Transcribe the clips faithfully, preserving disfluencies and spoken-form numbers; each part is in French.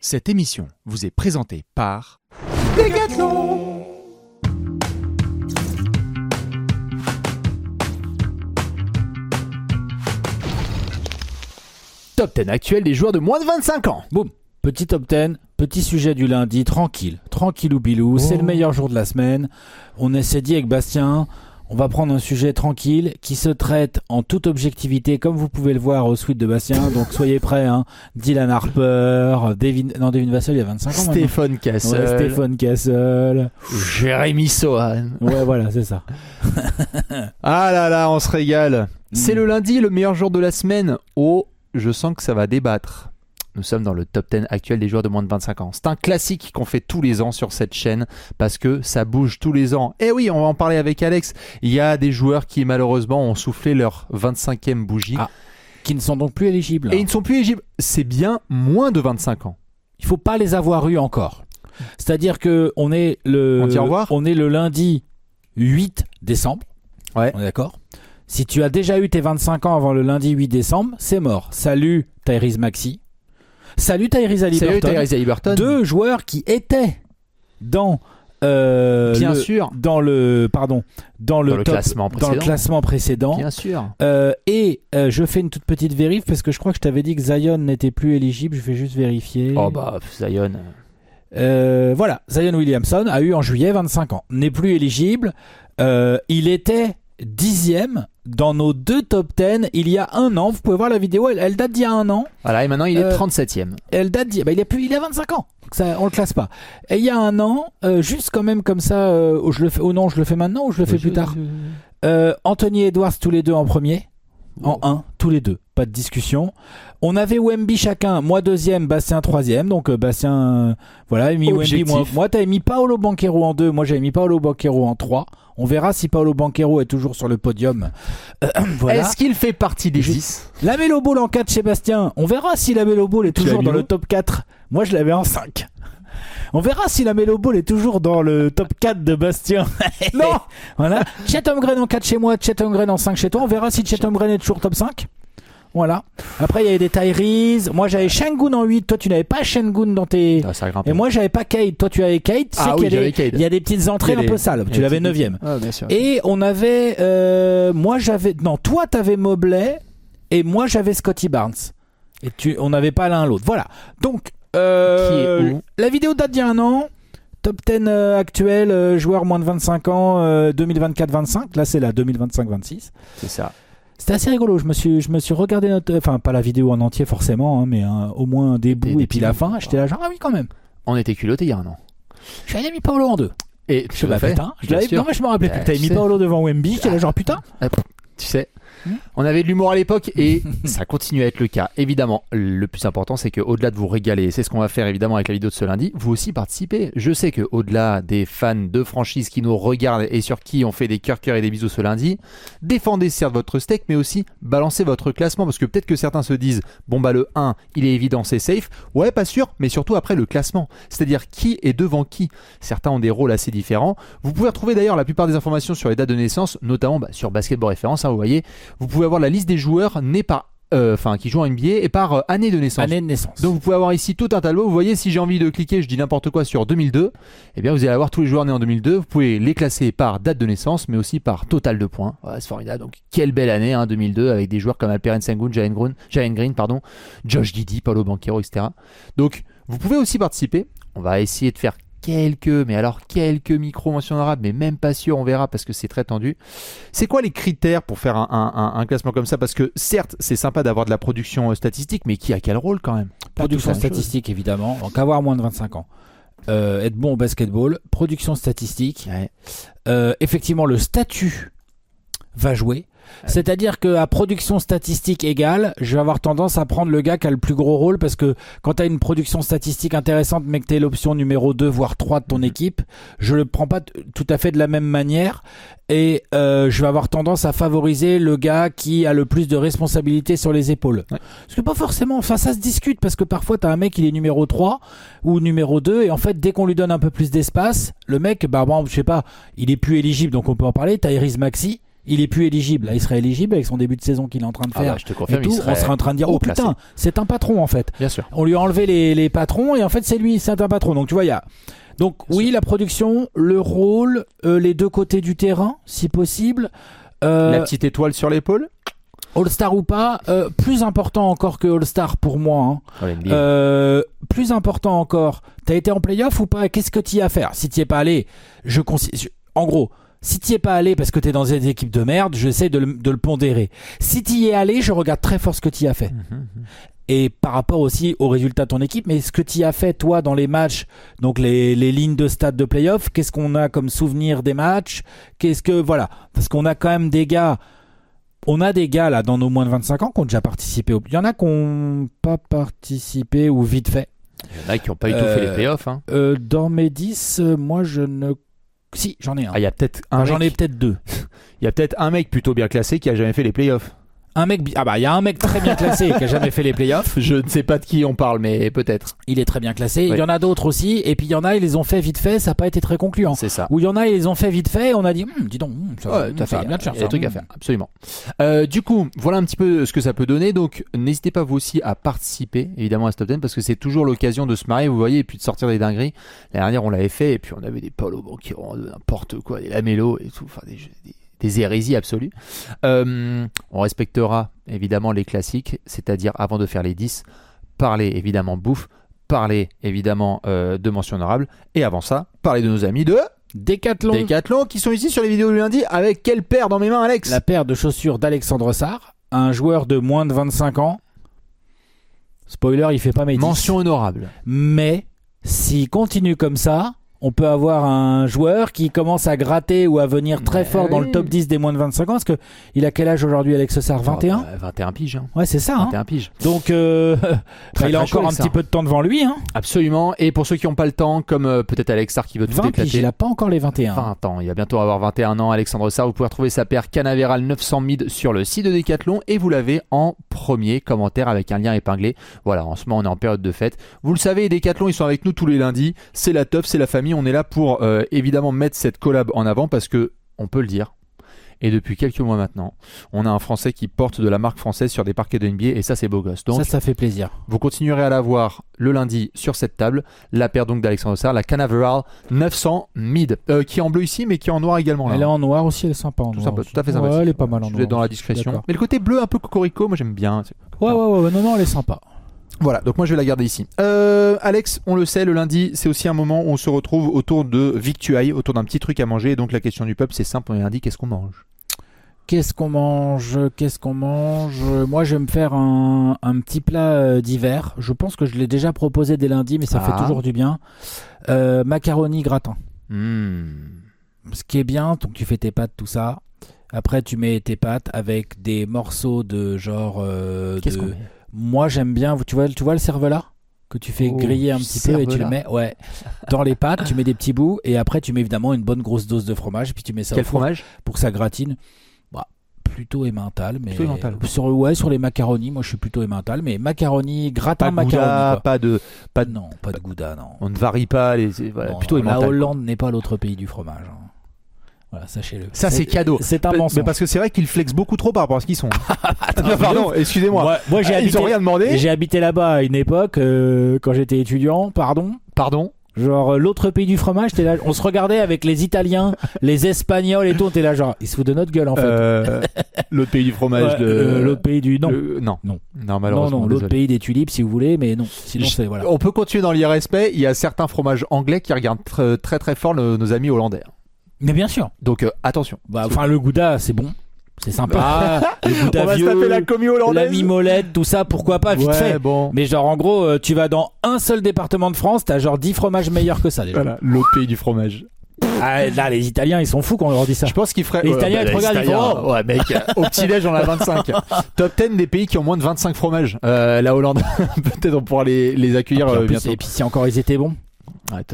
Cette émission vous est présentée par Decathlon. Top dix actuel des joueurs de moins de vingt-cinq ans. Boum, petit top dix, petit sujet du lundi, tranquille, tranquillou bilou, oh. C'est le meilleur jour de la semaine. On s'est dit avec Bastien, on va prendre un sujet tranquille qui se traite en toute objectivité, comme vous pouvez le voir au suite de Bastien. Donc soyez prêts, hein. Dylan Harper, Devin, non Devin Vassell, il y a vingt-cinq ans. Stéphane Cassel, ouais, Stéphane Cassel, Jérémy Sohan. Ouais, voilà, c'est ça. Ah là là, on se régale. Mm. C'est le lundi, le meilleur jour de la semaine. Oh, je sens que ça va débattre. Nous sommes dans le top dix actuel des joueurs de moins de vingt-cinq ans. C'est un classique qu'on fait tous les ans sur cette chaîne parce que ça bouge tous les ans. Et oui, on va en parler avec Alex. Il y a des joueurs qui malheureusement ont soufflé leur vingt-cinquième bougie. Ah, qui ne sont donc plus éligibles. Et ils ne sont plus éligibles. C'est bien moins de vingt-cinq ans. Il ne faut pas les avoir eus encore. C'est-à-dire qu'on est le, on dit au revoir. On est le lundi huit décembre. Ouais. On est d'accord ? Si tu as déjà eu tes vingt-cinq ans avant le lundi huit décembre, c'est mort. Salut Tyrese Maxey. Salut Tyrese Haliburton. Salut Tyrese Haliburton. Deux joueurs qui étaient dans euh, bien le, sûr dans le pardon dans le, dans le top, classement précédent. dans le classement précédent. Bien sûr. Euh, et euh, je fais une toute petite vérif parce que je crois que je t'avais dit que Zion n'était plus éligible. Je vais juste vérifier. Oh bah Zion. Euh, voilà, Zion Williamson a eu en juillet vingt-cinq ans. N'est plus éligible. Euh, il était dixième dans nos deux top dix il y a un an. Vous pouvez voir la vidéo, elle, elle date d'il y a un an. Voilà, et maintenant il est euh, trente-septième. Elle date d'il bah, il, a plus, il a vingt-cinq ans. Donc ça, on le classe pas. Et il y a un an, euh, juste quand même comme ça, euh, où je le fais, oh non, je le fais maintenant ou je le fais je, plus tard. Je... Euh, Anthony Edwards tous les deux en premier, wow. En un, tous les deux, pas de discussion. On avait Wemby chacun, moi deuxième, Bastien troisième, donc euh, Bastien, euh, voilà, mis Wemby, moi, moi t'avais mis Paolo Banchero en deux, moi j'avais mis Paolo Banchero en trois. On verra si Paolo Banchero est toujours sur le podium. Euh, voilà. Est-ce qu'il fait partie des dix ? La Melo Ball en quatre chez Bastien. On verra si la Melo Ball est toujours dans le top quatre. Moi, je l'avais en cinq. On verra si la Melo Ball est toujours dans le top quatre de Bastien. Non. Voilà. Chet Holmgren en quatre chez moi, Chet Holmgren en cinq chez toi. On verra si Chet Holmgren est toujours top cinq. Voilà. Après, il y avait des Tyrese. Moi, j'avais Şengün en huit. Toi, tu n'avais pas Şengün dans tes... Ah, ça et moi, j'avais pas Cade. Toi, tu avais Cade. Tu ah sais oui, qu'il y a, des... Cade. il y a des petites entrées un peu sales. Tu l'avais neuvième. Ah, bien sûr. Et on avait... Euh... Moi, j'avais... Non, toi, t'avais Mobley. Et moi, j'avais Scottie Barnes. Et tu... on n'avait pas l'un l'autre. Voilà. Donc, euh... Qui est où ? La vidéo date d'il y a un an. Top dix euh, actuel, euh, joueurs moins de vingt-cinq ans, euh, deux mille vingt-quatre vingt-cinq. Là, c'est la deux mille vingt-cinq vingt-six. C'est ça. C'était assez rigolo. Je me suis, je me suis regardé notre, enfin pas la vidéo en entier forcément, hein, mais hein, au moins des bouts des, et des puis la fin. J'étais là genre ah oui quand même. On était culottés il y a un an. J'avais mis Paolo en deux. Et je sais putain. Je l'avais, non mais je me rappelais plus. T'avais mis Paolo devant Wemby. J'étais là genre putain. Tu sais. On avait de l'humour à l'époque et ça continue à être le cas. Évidemment, le plus important, c'est qu'au-delà de vous régaler, c'est ce qu'on va faire évidemment avec la vidéo de ce lundi, vous aussi participez. Je sais qu'au-delà des fans de franchise qui nous regardent et sur qui on fait des cœurs cœurs et des bisous ce lundi, défendez certes votre steak, mais aussi balancez votre classement parce que peut-être que certains se disent bon bah le un, il est évident, c'est safe. Ouais, pas sûr, mais surtout après le classement, c'est-à-dire qui est devant qui. Certains ont des rôles assez différents. Vous pouvez retrouver d'ailleurs la plupart des informations sur les dates de naissance, notamment bah, sur Basketball Référence, hein, vous voyez. Vous pouvez avoir la liste des joueurs nés par, enfin euh, qui jouent en N B A et par euh, année de naissance. Année de naissance. Donc vous pouvez avoir ici tout un tableau. Vous voyez, si j'ai envie de cliquer, je dis n'importe quoi sur deux mille deux, eh bien vous allez avoir tous les joueurs nés en deux mille deux. Vous pouvez les classer par date de naissance, mais aussi par total de points. Ouais, c'est formidable. Donc quelle belle année, hein, deux mille deux, avec des joueurs comme Alperen Sengun, Jalen Green, Jalen Green, pardon, Josh Giddey, Paolo Banchero, et cetera. Donc vous pouvez aussi participer. On va essayer de faire quelques, mais alors quelques micro-mentions honorables, mais même pas sûr, on verra parce que c'est très tendu. C'est quoi les critères pour faire un, un, un, un classement comme ça ? Parce que certes, c'est sympa d'avoir de la production statistique, mais qui a quel rôle quand même ? Production statistique, évidemment. Donc avoir moins de vingt-cinq ans. Euh, être bon au basketball, production statistique. Ouais. Euh, effectivement, le statut va jouer. C'est-à-dire qu'à production statistique égale, je vais avoir tendance à prendre le gars qui a le plus gros rôle parce que quand tu as une production statistique intéressante mais que tu es l'option numéro deux voire trois de ton équipe, je le prends pas t- tout à fait de la même manière et euh, je vais avoir tendance à favoriser le gars qui a le plus de responsabilités sur les épaules. Ouais. Parce que pas forcément, enfin ça se discute parce que parfois tu as un mec il est numéro trois ou numéro deux et en fait dès qu'on lui donne un peu plus d'espace, le mec, bah bon, je sais pas, il est plus éligible donc on peut en parler, Tyrese Maxey. Il est plus éligible. Là, il serait éligible avec son début de saison qu'il est en train de Ah faire. bah, je te confirme, et tout. il serait On serait en train de dire, oh haut putain, placé. c'est un patron en fait. Bien sûr. On lui a enlevé les, les patrons et en fait c'est lui, c'est un patron. Donc tu vois, il y a. Donc Bien oui, sûr. la production, le rôle, euh, les deux côtés du terrain, si possible. Euh, La petite étoile sur l'épaule. All-Star ou pas, euh, plus important encore que All-Star pour moi. Hein. Ouais, N B A. Euh, plus important encore, t'as été en playoff ou pas? Qu'est-ce que t'y as à faire? Si t'y es pas allé, je considère. En gros, si t'y es pas allé parce que t'es dans des équipes de merde, j'essaie de le, de le pondérer. Si t'y es allé, je regarde très fort ce que t'y as fait. Mhm, mhm. Et par rapport aussi aux résultats de ton équipe, mais ce que tu as fait toi dans les matchs, donc les, les lignes de stade de playoff, qu'est-ce qu'on a comme souvenir des matchs? Qu'est-ce que voilà, parce qu'on a quand même des gars, on a des gars là dans nos moins de vingt-cinq ans qui ont déjà participé. Au... Il y en a qui n'ont pas participé ou vite fait. Il y en a qui n'ont pas du tout Euh, fait les playoffs. Hein. Euh, dans mes dix, euh, moi je ne, si j'en ai un. Ah, il y a peut-être un. Enfin, j'en ai mec... peut-être deux. Il y a peut-être un mec plutôt bien classé qui a jamais fait les playoffs. Un mec, bi- ah bah il y a un mec très bien classé qui a jamais fait les playoffs. Je ne sais pas de qui on parle, mais peut-être. Il est très bien classé. Ouais. Il y en a d'autres aussi. Et puis il y en a, ils les ont fait vite fait. Ça n'a pas été très concluant. C'est ça. Où il y en a, ils les ont fait vite fait. Et on a dit, hm, dis donc, hm, ça, Ouais, hm, tout à ça fait. va bien de faire Il y a ça. des trucs à Hm. faire, absolument. Euh, du coup, voilà un petit peu ce que ça peut donner. Donc, n'hésitez pas vous aussi à participer, évidemment, à ce top dix, parce que c'est toujours l'occasion de se marier, vous voyez, et puis de sortir des dingueries. L'année dernière, on l'avait fait, et puis on avait des Paolo Banchero, n'importe quoi, des Lamello et tout, enfin des, des, des hérésies absolues. Euh, on respectera évidemment les classiques, c'est-à-dire avant de faire les dix, parler évidemment bouffe, parler évidemment euh, de mention honorable, et avant ça, parler de nos amis de Décathlon. Décathlon qui sont ici sur les vidéos du lundi. Avec quelle paire dans mes mains, Alex? La paire de chaussures d'Alexandre Sarr, un joueur de moins de vingt-cinq ans. Spoiler, il fait pas mes dix. Mention honorable. Mais s'il continue comme ça, on peut avoir un joueur qui commence à gratter ou à venir très Mais fort dans oui. le top dix des moins de vingt-cinq ans. Parce que il a quel âge aujourd'hui, Alex Sarr? vingt et un? Oh, bah, vingt et un piges. Hein. Ouais, c'est ça. Hein. vingt et un piges. Donc, euh, Très, il a très chaud, encore un Alex petit Sarr. peu de temps devant lui. Hein. Absolument. Et pour ceux qui n'ont pas le temps, comme euh, peut-être Alex Sarr qui veut tout vingt piges, éclater. il a pas encore les vingt et un. vingt ans. Il va bientôt avoir vingt et un ans, Alexandre Sarr. Vous pouvez retrouver sa paire Canaveral neuf cents mid sur le site de Décathlon et vous l'avez en premier commentaire avec un lien épinglé. Voilà, en ce moment on est en période de fête. Vous le savez, Décathlon, ils sont avec nous tous les lundis. C'est la teuf, c'est la famille. On est là pour euh, évidemment mettre cette collab en avant parce que, on peut le dire, et depuis quelques mois maintenant, on a un Français qui porte de la marque française sur des parquets de N B A et ça c'est beau gosse. Donc Ça, ça fait plaisir. vous continuerez à la voir le lundi sur cette table. La paire donc d'Alexandre Sarr, la Canaveral neuf cents mid, euh, qui est en bleu ici mais qui est en noir également. Là. Elle est en noir aussi, elle est sympa en tout, noir. sympa, aussi. tout à fait Ouais, sympathique. elle est pas mal en Je noir. vais être dans la aussi, je suis discrétion. d'accord. Mais le côté bleu un peu cocorico, moi j'aime bien. Ouais, ouais, ouais, ouais, non, non, elle est sympa. Voilà, donc moi je vais la garder ici. Euh, Alex, on le sait, le lundi, c'est aussi un moment où on se retrouve autour de victuailles, autour d'un petit truc à manger. Et donc la question du peuple, c'est simple, on est lundi, qu'est-ce qu'on mange? Qu'est-ce qu'on mange? Qu'est-ce qu'on mange? Moi, je vais me faire un, un petit plat euh, d'hiver. Je pense que je l'ai déjà proposé dès lundi, mais ça Ah. fait toujours du bien. Euh, macaroni gratin. Hmm. Ce qui est bien, donc tu fais tes pâtes, tout ça. Après, tu mets tes pâtes avec des morceaux de genre... euh, Qu'est-ce de... qu'on met? Moi, j'aime bien... Tu vois, tu vois le cervelas que tu fais Oh, griller un petit peu et tu le cervelas. mets ouais, dans les pâtes, tu mets des petits bouts et après tu mets évidemment une bonne grosse dose de fromage puis tu mets ça Quel au four fromage? pour que ça gratine. Bah, plutôt emmental, mais Plutôt emmental. sur ouais sur les macaronis, moi je suis plutôt emmental, mais macaroni gratin Pas de macaroni. gouda, quoi. pas de, pas de... Non, pas de gouda, non. On ne varie pas les... Voilà, Non, plutôt non, la emmental. Hollande n'est pas l'autre pays du fromage. hein. Voilà, sachez-le. Ça c'est cadeau. C'est un Mais- mensonge. Mais parce que c'est vrai qu'ils flexent beaucoup trop par rapport à ce qu'ils sont. Non, pardon, excusez-moi. Moi, moi, j'ai Ah, habité, Ils ont rien demandé. j'ai habité là-bas à une époque euh, quand j'étais étudiant, pardon. Pardon. Genre euh, l'autre pays du fromage, t'es là, on se regardait avec les Italiens, les Espagnols et tout, on était là genre, ils se foutent de notre gueule en fait. Euh, l'autre pays du fromage Ouais, de euh, l'autre pays du non. le- non Non. non Non, malheureusement non, l'autre désolé. pays des tulipes si vous voulez, mais non. Sinon, Je- c'est voilà. On peut continuer dans l'irrespect. Il y a certains fromages anglais qui regardent tr- très très fort le- nos amis hollandais. Mais bien sûr. Donc euh, attention. Bah, enfin, le gouda, c'est bon. C'est sympa. le On gouda va se vieux, taper la commu la hollandaise. mimolette, tout ça, pourquoi pas, vite Ouais, fait. bon. Mais genre, en gros, euh, tu vas dans un seul département de France, t'as genre dix fromages meilleurs que ça déjà. Voilà, l'autre pays du fromage. Ah, là, les Italiens, ils sont fous quand on leur dit ça. Je pense qu'il ferait. Les Italiens, ils te les regardent, ils Italiens, font, oh. ouais, mec, au petit-déj, on a vingt-cinq. Top dix des pays qui ont moins de vingt-cinq fromages. Euh, la Hollande, peut-être on pourra les, les accueir Et, puis, en euh, plus, bientôt. et puis si encore ils étaient bons. Ouais, tout à fait.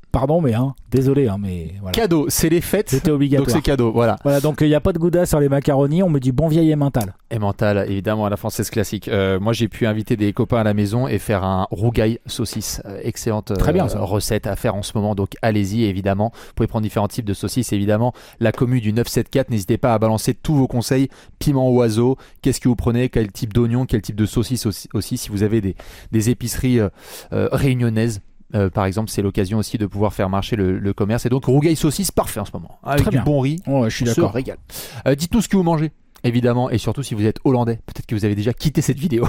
Pardon, mais hein, désolé, hein, mais voilà. Cadeau, c'est les fêtes. C'était obligatoire. Donc c'est cadeau, voilà. Voilà, donc il n'y a pas de gouda sur les macaronis, on me dit bon vieil emmental. Emmental, évidemment, à la française classique. Euh, moi, j'ai pu inviter des copains à la maison et faire un rougail saucisse. Euh, excellente euh, Très bien, ça. recette à faire en ce moment. Donc, allez-y, évidemment. Vous pouvez prendre différents types de saucisses, évidemment. La commu du neuf cent soixante-quatorze, n'hésitez pas à balancer tous vos conseils. Piment oiseau, qu'est-ce que vous prenez, quel type d'oignon, quel type de saucisse aussi, aussi si vous avez des, des épiceries euh, euh, réunionnaises. Euh, par exemple, c'est l'occasion aussi de pouvoir faire marcher le, le commerce. Et donc, rougail saucisse, parfait en ce moment. Avec Très du bien. bon riz. Oh, je suis on se d'accord. régale. Euh, dites-nous ce que vous mangez. Évidemment, et surtout si vous êtes hollandais, peut-être que vous avez déjà quitté cette vidéo.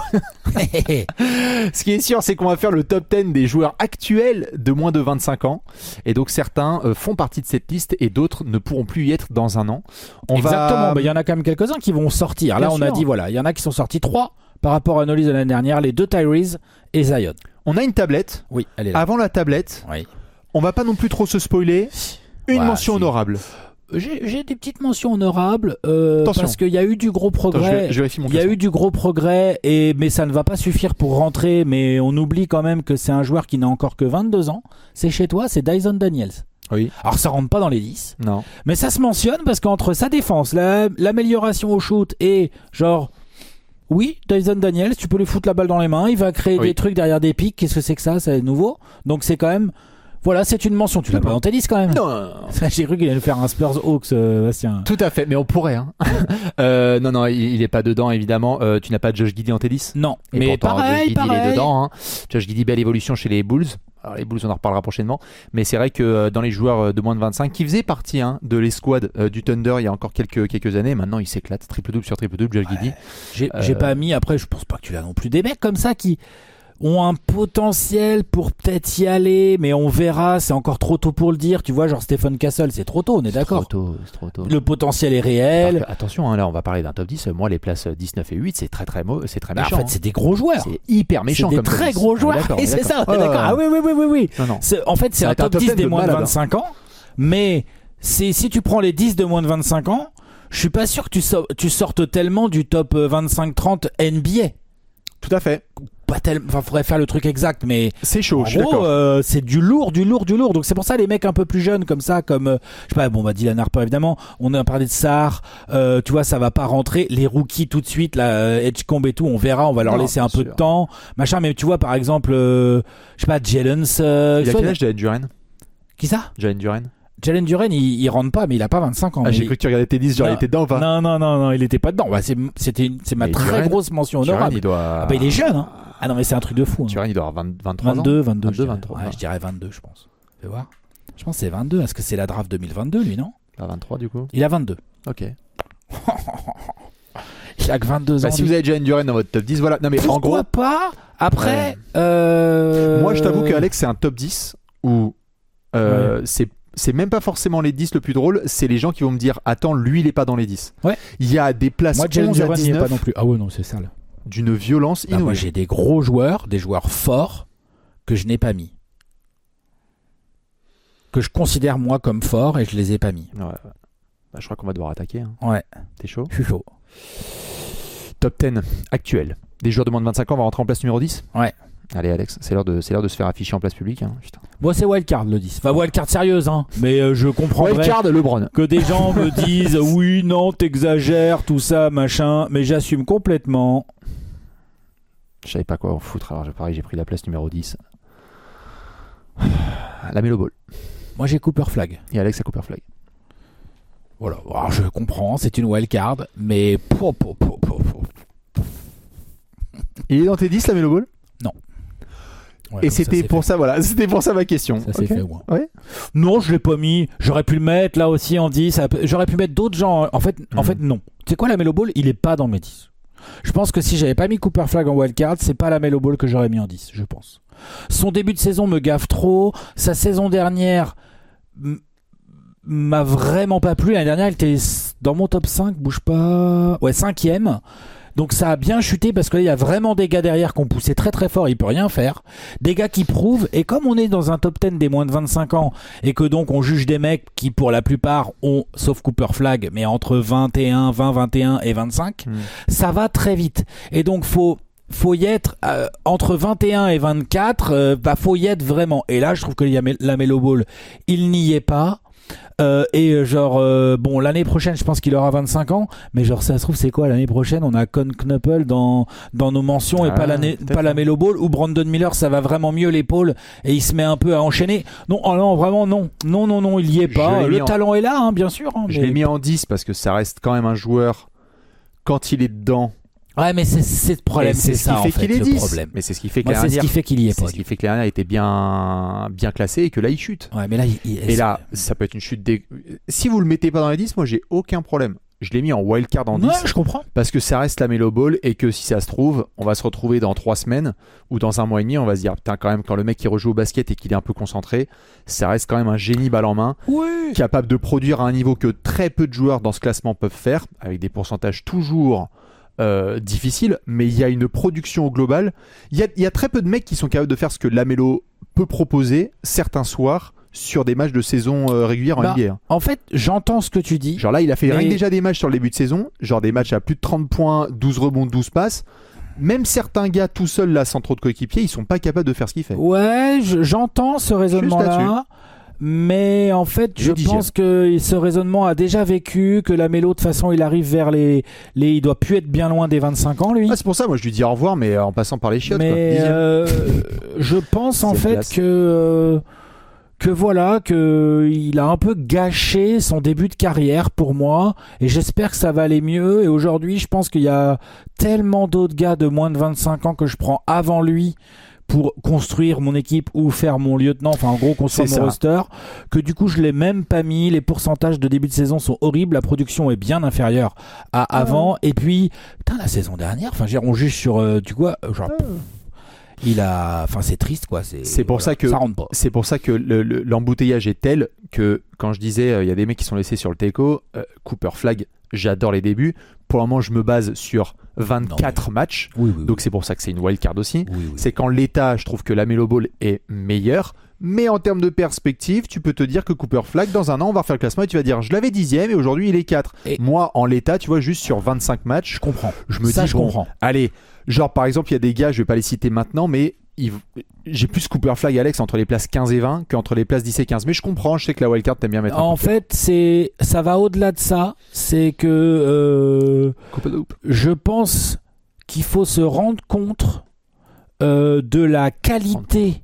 Ce qui est sûr, c'est qu'on va faire le top dix des joueurs actuels de moins de vingt-cinq ans. Et donc certains euh, font partie de cette liste et d'autres ne pourront plus y être dans un an. On Exactement, va... bah, il y en a quand même quelques-uns qui vont sortir. Bien Là, on sûr. a dit, voilà, il y en a qui sont sortis trois par rapport à nos listes de l'année dernière, les deux Tyrese et Zion. On a une tablette. Oui, elle est là. Avant la tablette, Oui. on va pas non plus trop se spoiler. Une Ouais, mention si. honorable. J'ai, j'ai des petites mentions honorables euh, Attention. parce qu'il y a eu du gros Attends, je, progrès. vais- je vérifie mon Il y a classement. eu du gros progrès, et, mais ça ne va pas suffire pour rentrer. Mais on oublie quand même que c'est un joueur qui n'a encore que vingt-deux ans. C'est chez toi, c'est Dyson Daniels. Oui. Alors ça rentre pas dans les dix, Non. mais ça se mentionne parce qu'entre sa défense, la- l'amélioration au shoot et genre... Oui, Dyson Daniels, tu peux lui foutre la balle dans les mains, il va créer Oui. des trucs derrière des pics. Qu'est-ce que c'est que ça? C'est nouveau. Donc c'est quand même... Voilà, c'est une mention. Tu l'as pas dans tes listes quand même. Non, non, non. J'ai cru qu'il allait nous faire un Spurs Hawks, euh, Bastien. Tout à fait, mais on pourrait. Hein. euh, non, non, il, il est pas dedans, évidemment. Euh, tu n'as pas Josh Giddey en tes listes. Non, Et mais pourtant, Josh pareil, Giddey, il pareil. est dedans. Hein. Josh Giddey, belle évolution chez les Bulls. Alors les Bulls, on en reparlera prochainement. Mais c'est vrai que euh, dans les joueurs euh, de moins de vingt-cinq, qui faisaient partie hein, de l'escouade euh, du Thunder il y a encore quelques, quelques années, maintenant il s'éclate. Triple-double sur triple-double, Josh Giddey. J'ai Euh, j'ai pas mis, après, je pense pas que tu l'as non plus. Des mecs comme ça qui ont un potentiel pour peut-être y aller, mais on verra, c'est encore trop tôt pour le dire. Tu vois, genre Stephen Castle, c'est trop tôt, on est d'accord. Trop tôt, c'est trop tôt. Le potentiel est Alors réel. que, attention, hein, là on va parler d'un top dix. Moi, les places dix-neuf et huit, c'est très très mauvais, c'est très Bah, en méchant. fait, c'est des gros joueurs. hein. C'est hyper C'est méchant des comme top très dix. gros On est joueurs. d'accord, on Et est c'est ça, d'accord. on est d'accord. Ah oui, oui, oui, oui, oui. Non, non. C'est- En fait, c'est Ça un va être un top top dix ten des de moins de malade, hein. vingt-cinq ans, mais c'est, si tu prends les dix de moins de vingt-cinq ans, je suis pas sûr que tu, so- tu sortes tellement du top vingt-cinq trente N B A. Tout à fait. Pas tellement, enfin, faudrait faire le truc exact, mais C'est chaud, en je suis gros, d'accord. euh, c'est du lourd, du lourd, du lourd. Donc c'est pour ça les mecs un peu plus jeunes comme ça, comme euh, je sais pas, bon bah Dylan Harper évidemment. On a parlé de Sarr, euh, tu vois, ça va pas rentrer. Les rookies tout de suite, là, euh, Edgecombe et tout, on verra, on va leur Non, laisser un bien peu sûr. de temps, machin. Mais tu vois, par exemple, euh, je sais pas, Jalen, euh, Il a quel âge, Jalen Duren qui ça? Jalen Duren Jalen Duren, il, il rentre pas, mais il a pas vingt-cinq ans. Ah, mais j'ai il- cru que tu regardais tes dix, genre Non. il était dedans ou pas? Non, non, non, non, il était pas dedans. Bah, c'est, c'était, une- c'est ma Mais très Duren- grosse mention Duren, honorable. il doit. Ah bah il est jeune, hein. Ah non, mais c'est un truc de fou. Hein. Duren, il doit avoir vingt, vingt-trois vingt-deux, ans. vingt-deux, je dirais. vingt-trois. Ouais, non. je dirais vingt-deux, je pense. Fais voir. Je pense que c'est vingt-deux. Est-ce que c'est la draft deux mille vingt-deux, lui, non? Ah, vingt-trois du coup. Il a vingt-deux. Ok. Il a que vingt-deux ans. Bah, si lui. vous avez Jalen Duren dans votre top dix, voilà. Non mais Pourquoi en gros, pas? Après, Ouais. euh... moi je t'avoue que Alex c'est un top dix où euh, c'est c'est même pas forcément les dix le plus drôle, c'est les gens qui vont me dire attends, lui il est pas dans les dix. Ouais. Il y a des places moi, Jalen onze à Duren, il n'y est pas dix-neuf non plus. Ah ouais, non, c'est sale. d'une violence Bah, moi, inouïe. j'ai des gros joueurs, des joueurs forts que je n'ai pas mis. Que je considère moi comme forts et je les ai pas mis. Ouais, ouais. Bah, je crois qu'on va devoir attaquer. Hein. Ouais, T'es chaud? je suis chaud. Top dix actuel. Des joueurs de moins de vingt-cinq ans, on va rentrer en place numéro dix. Ouais. Allez Alex, c'est l'heure de, c'est l'heure de se faire afficher en place publique. Hein. Putain. Bon, c'est wildcard le dix. Enfin, wildcard sérieuse, hein. Mais euh, je comprendrais Wildcard, LeBron. que des gens me disent oui, non, t'exagères, tout ça, machin. Mais j'assume complètement. Je savais pas quoi en foutre, alors pareil, j'ai pris la place numéro dix. La Melo Ball. Moi, j'ai Cooper Flag. Et Alex a Cooper Flag. Voilà. Alors, je comprends, c'est une wildcard, mais. Po, po, po, po, po. Il est dans tes dix, la Melo Ball? Ouais, Et donc ça, c'était c'est pour fait. ça, voilà, c'était pour ça ma question. Ça, c'est Ok. fait, moi. Ouais. Non, je l'ai pas mis. J'aurais pu le mettre là aussi en dix. Ça peut- J'aurais pu mettre d'autres gens. En fait, en Mhm. fait non. Tu sais quoi, la Melo Ball, il est pas dans mes dix. Je pense que si j'avais pas mis Cooper Flag en wildcard, c'est pas la Melo Ball que j'aurais mis en dix, je pense. Son début de saison me gaffe trop. Sa saison dernière m- m'a vraiment pas plu. L'année dernière, il était dans mon top cinq, bouge pas. Ouais, cinquième. Donc ça a bien chuté parce que là, il y a vraiment des gars derrière qui ont poussé très très fort, il peut rien faire. Des gars qui prouvent, et comme on est dans un top dix des moins de vingt-cinq ans, et que donc on juge des mecs qui pour la plupart ont, sauf Cooper Flag, mais entre vingt et un, vingt, vingt et un et vingt-cinq, Mm. ça va très vite. Et donc faut faut y être euh, entre vingt et un et vingt-quatre, euh, bah faut y être vraiment. Et là, je trouve que la Melo Ball, il n'y est pas. Euh, et genre euh, bon, l'année prochaine je pense qu'il aura vingt-cinq ans, mais genre ça se trouve c'est quoi l'année prochaine, on a Con Knuppel dans dans nos mentions, ah, et pas l'année pas la Melo Ball, ou Brandon Miller ça va vraiment mieux l'épaule et il se met un peu à enchaîner. Non, oh non, vraiment non. Non non non, il y est pas. Le talent en... est là hein, bien sûr hein, je mais... l'ai mis en dix parce que ça reste quand même un joueur, quand il est dedans. Ouais, mais c'est, c'est le problème, c'est, c'est ça ce qui fait en fait, qu'il est le dix. problème. Mais c'est ce qui fait que Moi, l'année c'est ce qui fait qu'il y est c'est pas. C'est ce qui fait que l'année était bien, bien classé et que là il chute. Ouais, mais là, il, il, et là, ça peut être une chute. Dé... Si vous le mettez pas dans les dix, moi j'ai aucun problème. Je l'ai mis en wildcard en dix. Ouais, je comprends. Parce que ça reste la Melo Ball et que si ça se trouve, on va se retrouver dans trois semaines ou dans un mois et demi, on va se dire putain, quand même, quand le mec qui rejoue au basket et qu'il est un peu concentré, ça reste quand même un génie balle en main, oui. capable de produire à un niveau que très peu de joueurs dans ce classement peuvent faire, avec des pourcentages toujours. Euh, difficile, mais il y a une production au global. Il y a, il y a très peu de mecs qui sont capables de faire ce que Lamelo peut proposer certains soirs sur des matchs de saison euh, régulière en bah, N B A. En fait, j'entends ce que tu dis. Genre là, il a fait mais... rien que déjà des matchs sur le début de saison, genre des matchs à plus de trente points, douze rebonds, douze passes. Même certains gars tout seuls là, sans trop de coéquipiers, ils sont pas capables de faire ce qu'il fait. Ouais, je, j'entends ce raisonnement-là. Mais en fait, je pense que ce raisonnement a déjà vécu, que la Melo, de toute façon, il arrive vers les, les... Il doit plus être bien loin des vingt-cinq ans, lui. Ah, c'est pour ça, moi, je lui dis au revoir, mais en passant par les chiottes. Mais euh, je pense en fait place. que... Euh, que voilà, que il a un peu gâché son début de carrière pour moi, et j'espère que ça va aller mieux. Et aujourd'hui, je pense qu'il y a tellement d'autres gars de moins de vingt-cinq ans que je prends avant lui pour construire mon équipe ou faire mon lieutenant, enfin en gros construire c'est mon ça. roster, que du coup je l'ai même pas mis. Les pourcentages de début de saison sont horribles, la production est bien inférieure à oh. avant, et puis putain, la saison dernière, enfin on juge sur euh, tu vois genre oh. il a, enfin c'est triste quoi, c'est, c'est pour voilà, ça que ça rentre pas. C'est pour ça que le, le, l'embouteillage est tel que quand je disais il euh, y a des mecs qui sont laissés sur le teco, euh, Cooper Flag, j'adore les débuts. Pour le moment, je me base sur vingt-quatre non, mais... matchs. Oui, oui, donc oui. c'est pour ça que c'est une wildcard aussi. Oui, oui. C'est qu'en l'état, je trouve que la Melo Ball est meilleure. Mais en termes de perspective, tu peux te dire que Cooper Flag, dans un an, on va refaire le classement et tu vas dire je l'avais dixième et aujourd'hui il est quatre. Et moi, en l'état, tu vois, juste sur vingt-cinq matchs, je comprends. Je me ça, dis, je bon, comprends. Allez, genre par exemple, il y a des gars, je vais pas les citer maintenant, mais ils... j'ai plus Cooper Flag, Alex, entre les places quinze et vingt qu'entre les places dix et quinze. Mais je comprends, je sais que la wildcard t'aimes bien mettre un En fait, c'est... ça va au-delà de ça. C'est que euh... je pense qu'il faut se rendre compte euh, de la qualité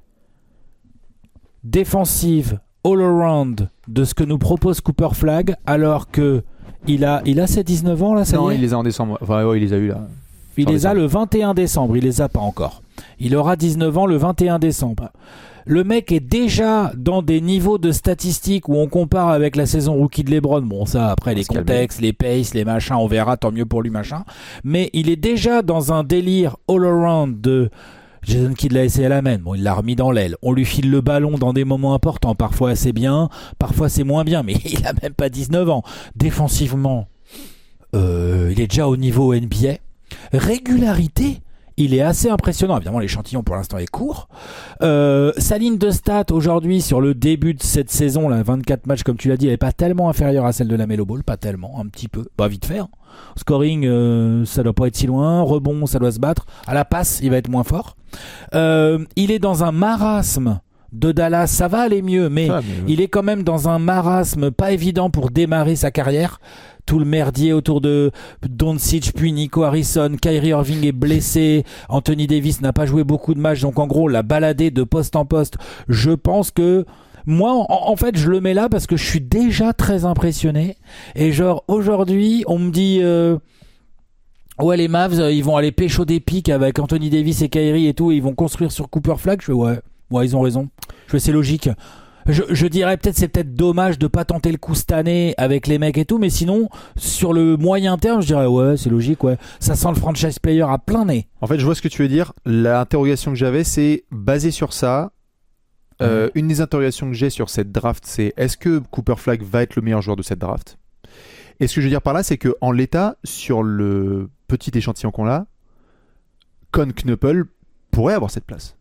défensive all-around de ce que nous propose Cooper Flag, alors que il a, il a ses dix-neuf ans là, ça non, y est. il les a en décembre. Enfin, ouais, il les a eu là. Il les a le vingt et un décembre, il les a pas encore. Il aura dix-neuf ans le vingt et un décembre. Le mec est déjà dans des niveaux de statistiques où on compare avec la saison rookie de LeBron. Bon, ça, après, les contextes, les paces, les machins, on verra, tant mieux pour lui, machin. Mais il est déjà dans un délire all-around de Jason Kidd l'a essayé à la main. Bon, il l'a remis dans l'aile. On lui file le ballon dans des moments importants. Parfois, c'est bien, parfois, c'est moins bien. Mais il a même pas dix-neuf ans. Défensivement, euh, il est déjà au niveau N B A. Régularité, il est assez impressionnant. Évidemment, l'échantillon pour l'instant est court. Euh, sa ligne de stats aujourd'hui sur le début de cette saison, là, vingt-quatre matchs comme tu l'as dit, elle n'est pas tellement inférieure à celle de la Melo Ball, pas tellement, un petit peu. Bah vite fait. Hein. Scoring, euh, ça doit pas être si loin. Rebond, ça doit se battre. À la passe, il va être moins fort. Euh, il est dans un marasme de Dallas, ça va aller mieux, mais, ah, mais oui. il est quand même dans un marasme pas évident pour démarrer sa carrière. Tout le merdier autour de Doncic, puis Nico Harrison, Kyrie Irving est blessé, Anthony Davis n'a pas joué beaucoup de matchs, donc en gros, la baladée de poste en poste, je pense que moi, en, en fait, je le mets là parce que je suis déjà très impressionné, et genre, aujourd'hui, on me dit... Euh, ouais, les Mavs, ils vont aller pécho des pics avec Anthony Davis et Kyrie et tout, et ils vont construire sur Cooper Flag. Je fais, ouais, ouais, ils ont raison. Je fais, c'est logique. Je, je dirais peut-être c'est peut-être dommage de pas tenter le coup cette année avec les mecs et tout, mais sinon sur le moyen terme je dirais ouais c'est logique, ouais ça sent le franchise player à plein nez. En fait je vois ce que tu veux dire. L'interrogation que j'avais c'est basé sur ça. Euh, mmh. Une des interrogations que j'ai sur cette draft c'est est-ce que Cooper Flag va être le meilleur joueur de cette draft. Et ce que je veux dire par là c'est que en l'état sur le petit échantillon qu'on a, Con Knuppel pourrait avoir cette place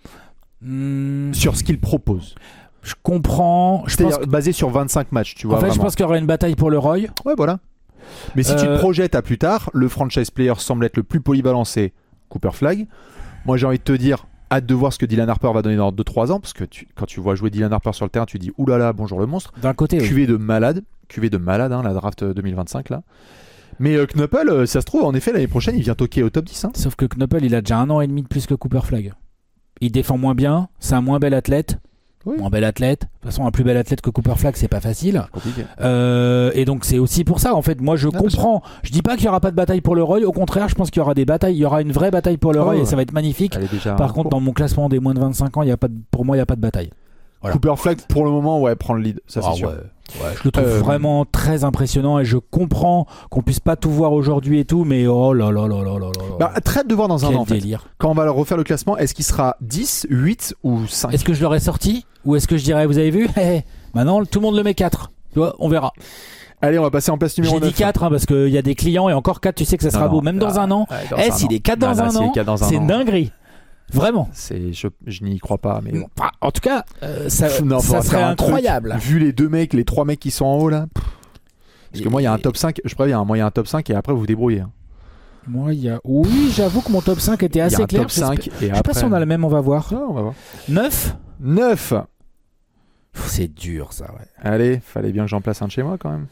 mmh. sur ce qu'il propose. Je comprends. Je C'est-à-dire pense que... basé sur vingt-cinq matchs, tu vois. En fait, vraiment. je pense qu'il y aura une bataille pour le Roy. Ouais, voilà. Mais si euh... tu te projettes à plus tard, le franchise player semble être le plus polybalancé Cooper Flag. Moi, j'ai envie de te dire, hâte de voir ce que Dylan Harper va donner dans deux trois ans, parce que tu, quand tu vois jouer Dylan Harper sur le terrain, tu dis oulala, bonjour le monstre. D'un côté, Q V oui. de malade, Q V de malade, hein, la draft deux mille vingt-cinq là. Mais euh, Knuppel, euh, ça se trouve, en effet, l'année prochaine, il vient toquer au top dix. Hein. Sauf que Knuppel, il a déjà un an et demi de plus que Cooper Flag. Il défend moins bien, c'est un moins bel athlète. Oui. Moins bel athlète. De toute façon, un plus bel athlète que Cooper Flag, c'est pas facile. Compliqué. Euh, et donc, c'est aussi pour ça, en fait. Moi, je Ah, comprends. Je dis pas qu'il y aura pas de bataille pour le Roy. Au contraire, je pense qu'il y aura des batailles. Il y aura une vraie bataille pour le Oh, Roy ouais. et ça va être magnifique. Elle est déjà Par en contre, cours. dans mon classement des moins de vingt-cinq ans, il y a pas de, pour moi, il n'y a pas de bataille. Voilà. Cooper Flag, pour le moment, ouais, prend le lead, ça c'est Ah, sûr. ouais. Ouais, je le trouve Euh, vraiment très impressionnant et je comprends qu'on puisse pas tout voir aujourd'hui et tout, mais oh là là là là là là. Bah, très hâte de voir dans un Quel an, en fait. délire. Quand on va refaire le classement, est-ce qu'il sera dix, huit ou cinq? Est-ce que je l'aurais sorti ou est-ce que je dirais, vous avez vu, hé, hé, maintenant tout le monde le met quatre. Tu vois, on verra. Allez, on va passer en place numéro J'ai neuf. dit quatre hein, parce qu'il y a des clients et encore quatre, tu sais que ça sera Non, beau. non. Même dans Ah, un an. ouais, dans Eh, un s'il an. est quatre Non, dans non, un s'il est an, quatre dans un c'est an. une dinguerie. Vraiment. C'est, je, je n'y crois pas, mais bon. Enfin, en tout cas, euh, ça, Non, ça faudra serait faire un truc. incroyable. Vu les deux mecs, les trois mecs qui sont en haut là. pff. Parce que Et- moi, il y a un top cinq. Je préviens, moi, il y a un top cinq et après, vous vous débrouillez. hein. Moi, il y a. Oui, j'avoue que mon top cinq était Il y a assez un clair. top cinq et Je sais pas après. si on a le même, on va voir. Ah, on va voir. neuf neuf. C'est dur ça, ouais. Allez, fallait bien que j'en place un de chez moi quand même.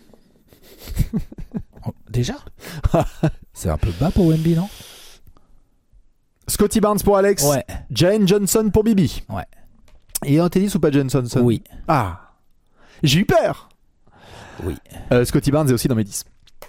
Oh, déjà C'est un peu bas pour Wemby, non? Scotty Barnes pour Alex. Ouais. Jane Johnson pour Bibi. Ouais. Et un tennis ou pas Jane Johnson? Oui. Ah. J'ai eu peur. Oui. Euh, Scotty Barnes est aussi dans mes dix.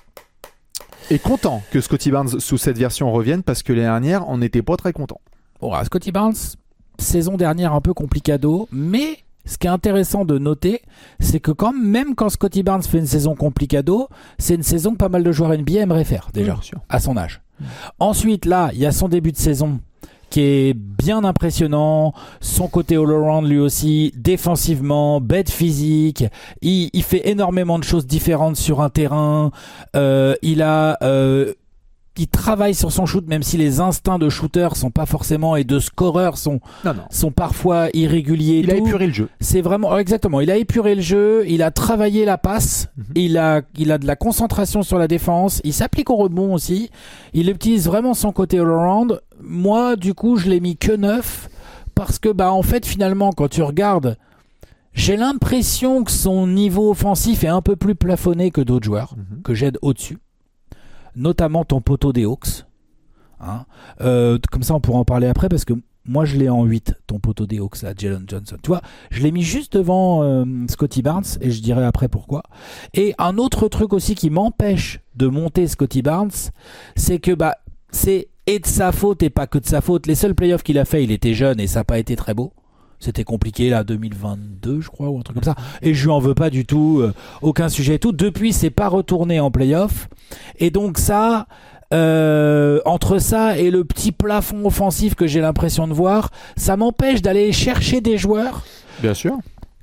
Et content que Scotty Barnes sous cette version revienne parce que l'année dernière, on n'était pas très content. Bon, alors, Scotty Barnes, saison dernière un peu complicado, mais ce qui est intéressant de noter, c'est que quand même quand Scotty Barnes fait une saison complicado, c'est une saison que pas mal de joueurs N B A aimeraient faire déjà, Oui, bien sûr. à son âge. Ensuite, là, il y a son début de saison qui est bien impressionnant, son côté all-around lui aussi, défensivement, bête physique, il, il fait énormément de choses différentes sur un terrain, euh, il a... Euh, il travaille sur son shoot, même si les instincts de shooter sont pas forcément et de scoreur sont Non, non. sont parfois irréguliers. et Il a tout. épuré le jeu. C'est vraiment oh, exactement. Il a épuré le jeu, il a travaillé la passe, Mhm. il a il a de la concentration sur la défense, il s'applique au rebond aussi. Il utilise vraiment son côté all-around. Moi, du coup, je l'ai mis que neuf parce que bah en fait finalement quand tu regardes, j'ai l'impression que son niveau offensif est un peu plus plafonné que d'autres joueurs Mhm. que j'aide au-dessus. Notamment ton poteau des Hawks. Hein. Euh, comme ça, on pourra en parler après parce que moi, je l'ai en huit, ton poteau des Hawks, là, Jalen Johnson. Tu vois, je l'ai mis juste devant euh, Scotty Barnes et je dirai après pourquoi. Et un autre truc aussi qui m'empêche de monter Scotty Barnes, c'est que bah, c'est et de sa faute et pas que de sa faute. Les seuls playoffs qu'il a fait, il était jeune et ça n'a pas été très beau. C'était compliqué là, deux mille vingt-deux je crois, ou un truc comme ça. Et je lui en veux pas du tout, euh, aucun sujet et tout. Depuis, c'est pas retourné en playoff. Et donc ça, euh, entre ça et le petit plafond offensif que j'ai l'impression de voir, ça m'empêche d'aller chercher des joueurs Bien sûr.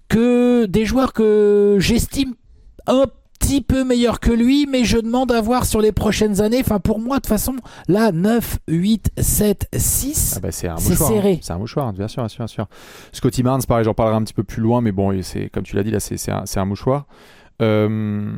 que des joueurs que j'estime un petit peu meilleurs que lui, mais je demande à voir sur les prochaines années. Enfin, pour moi, de toute façon, là, neuf, huit, sept, six, Ah bah c'est un c'est mouchoir. serré. hein. C'est un mouchoir, bien sûr, bien sûr, bien sûr. Scotty Barnes, pareil, j'en parlerai un petit peu plus loin, mais bon, c'est comme tu l'as dit là, c'est c'est un, c'est un mouchoir. Euh,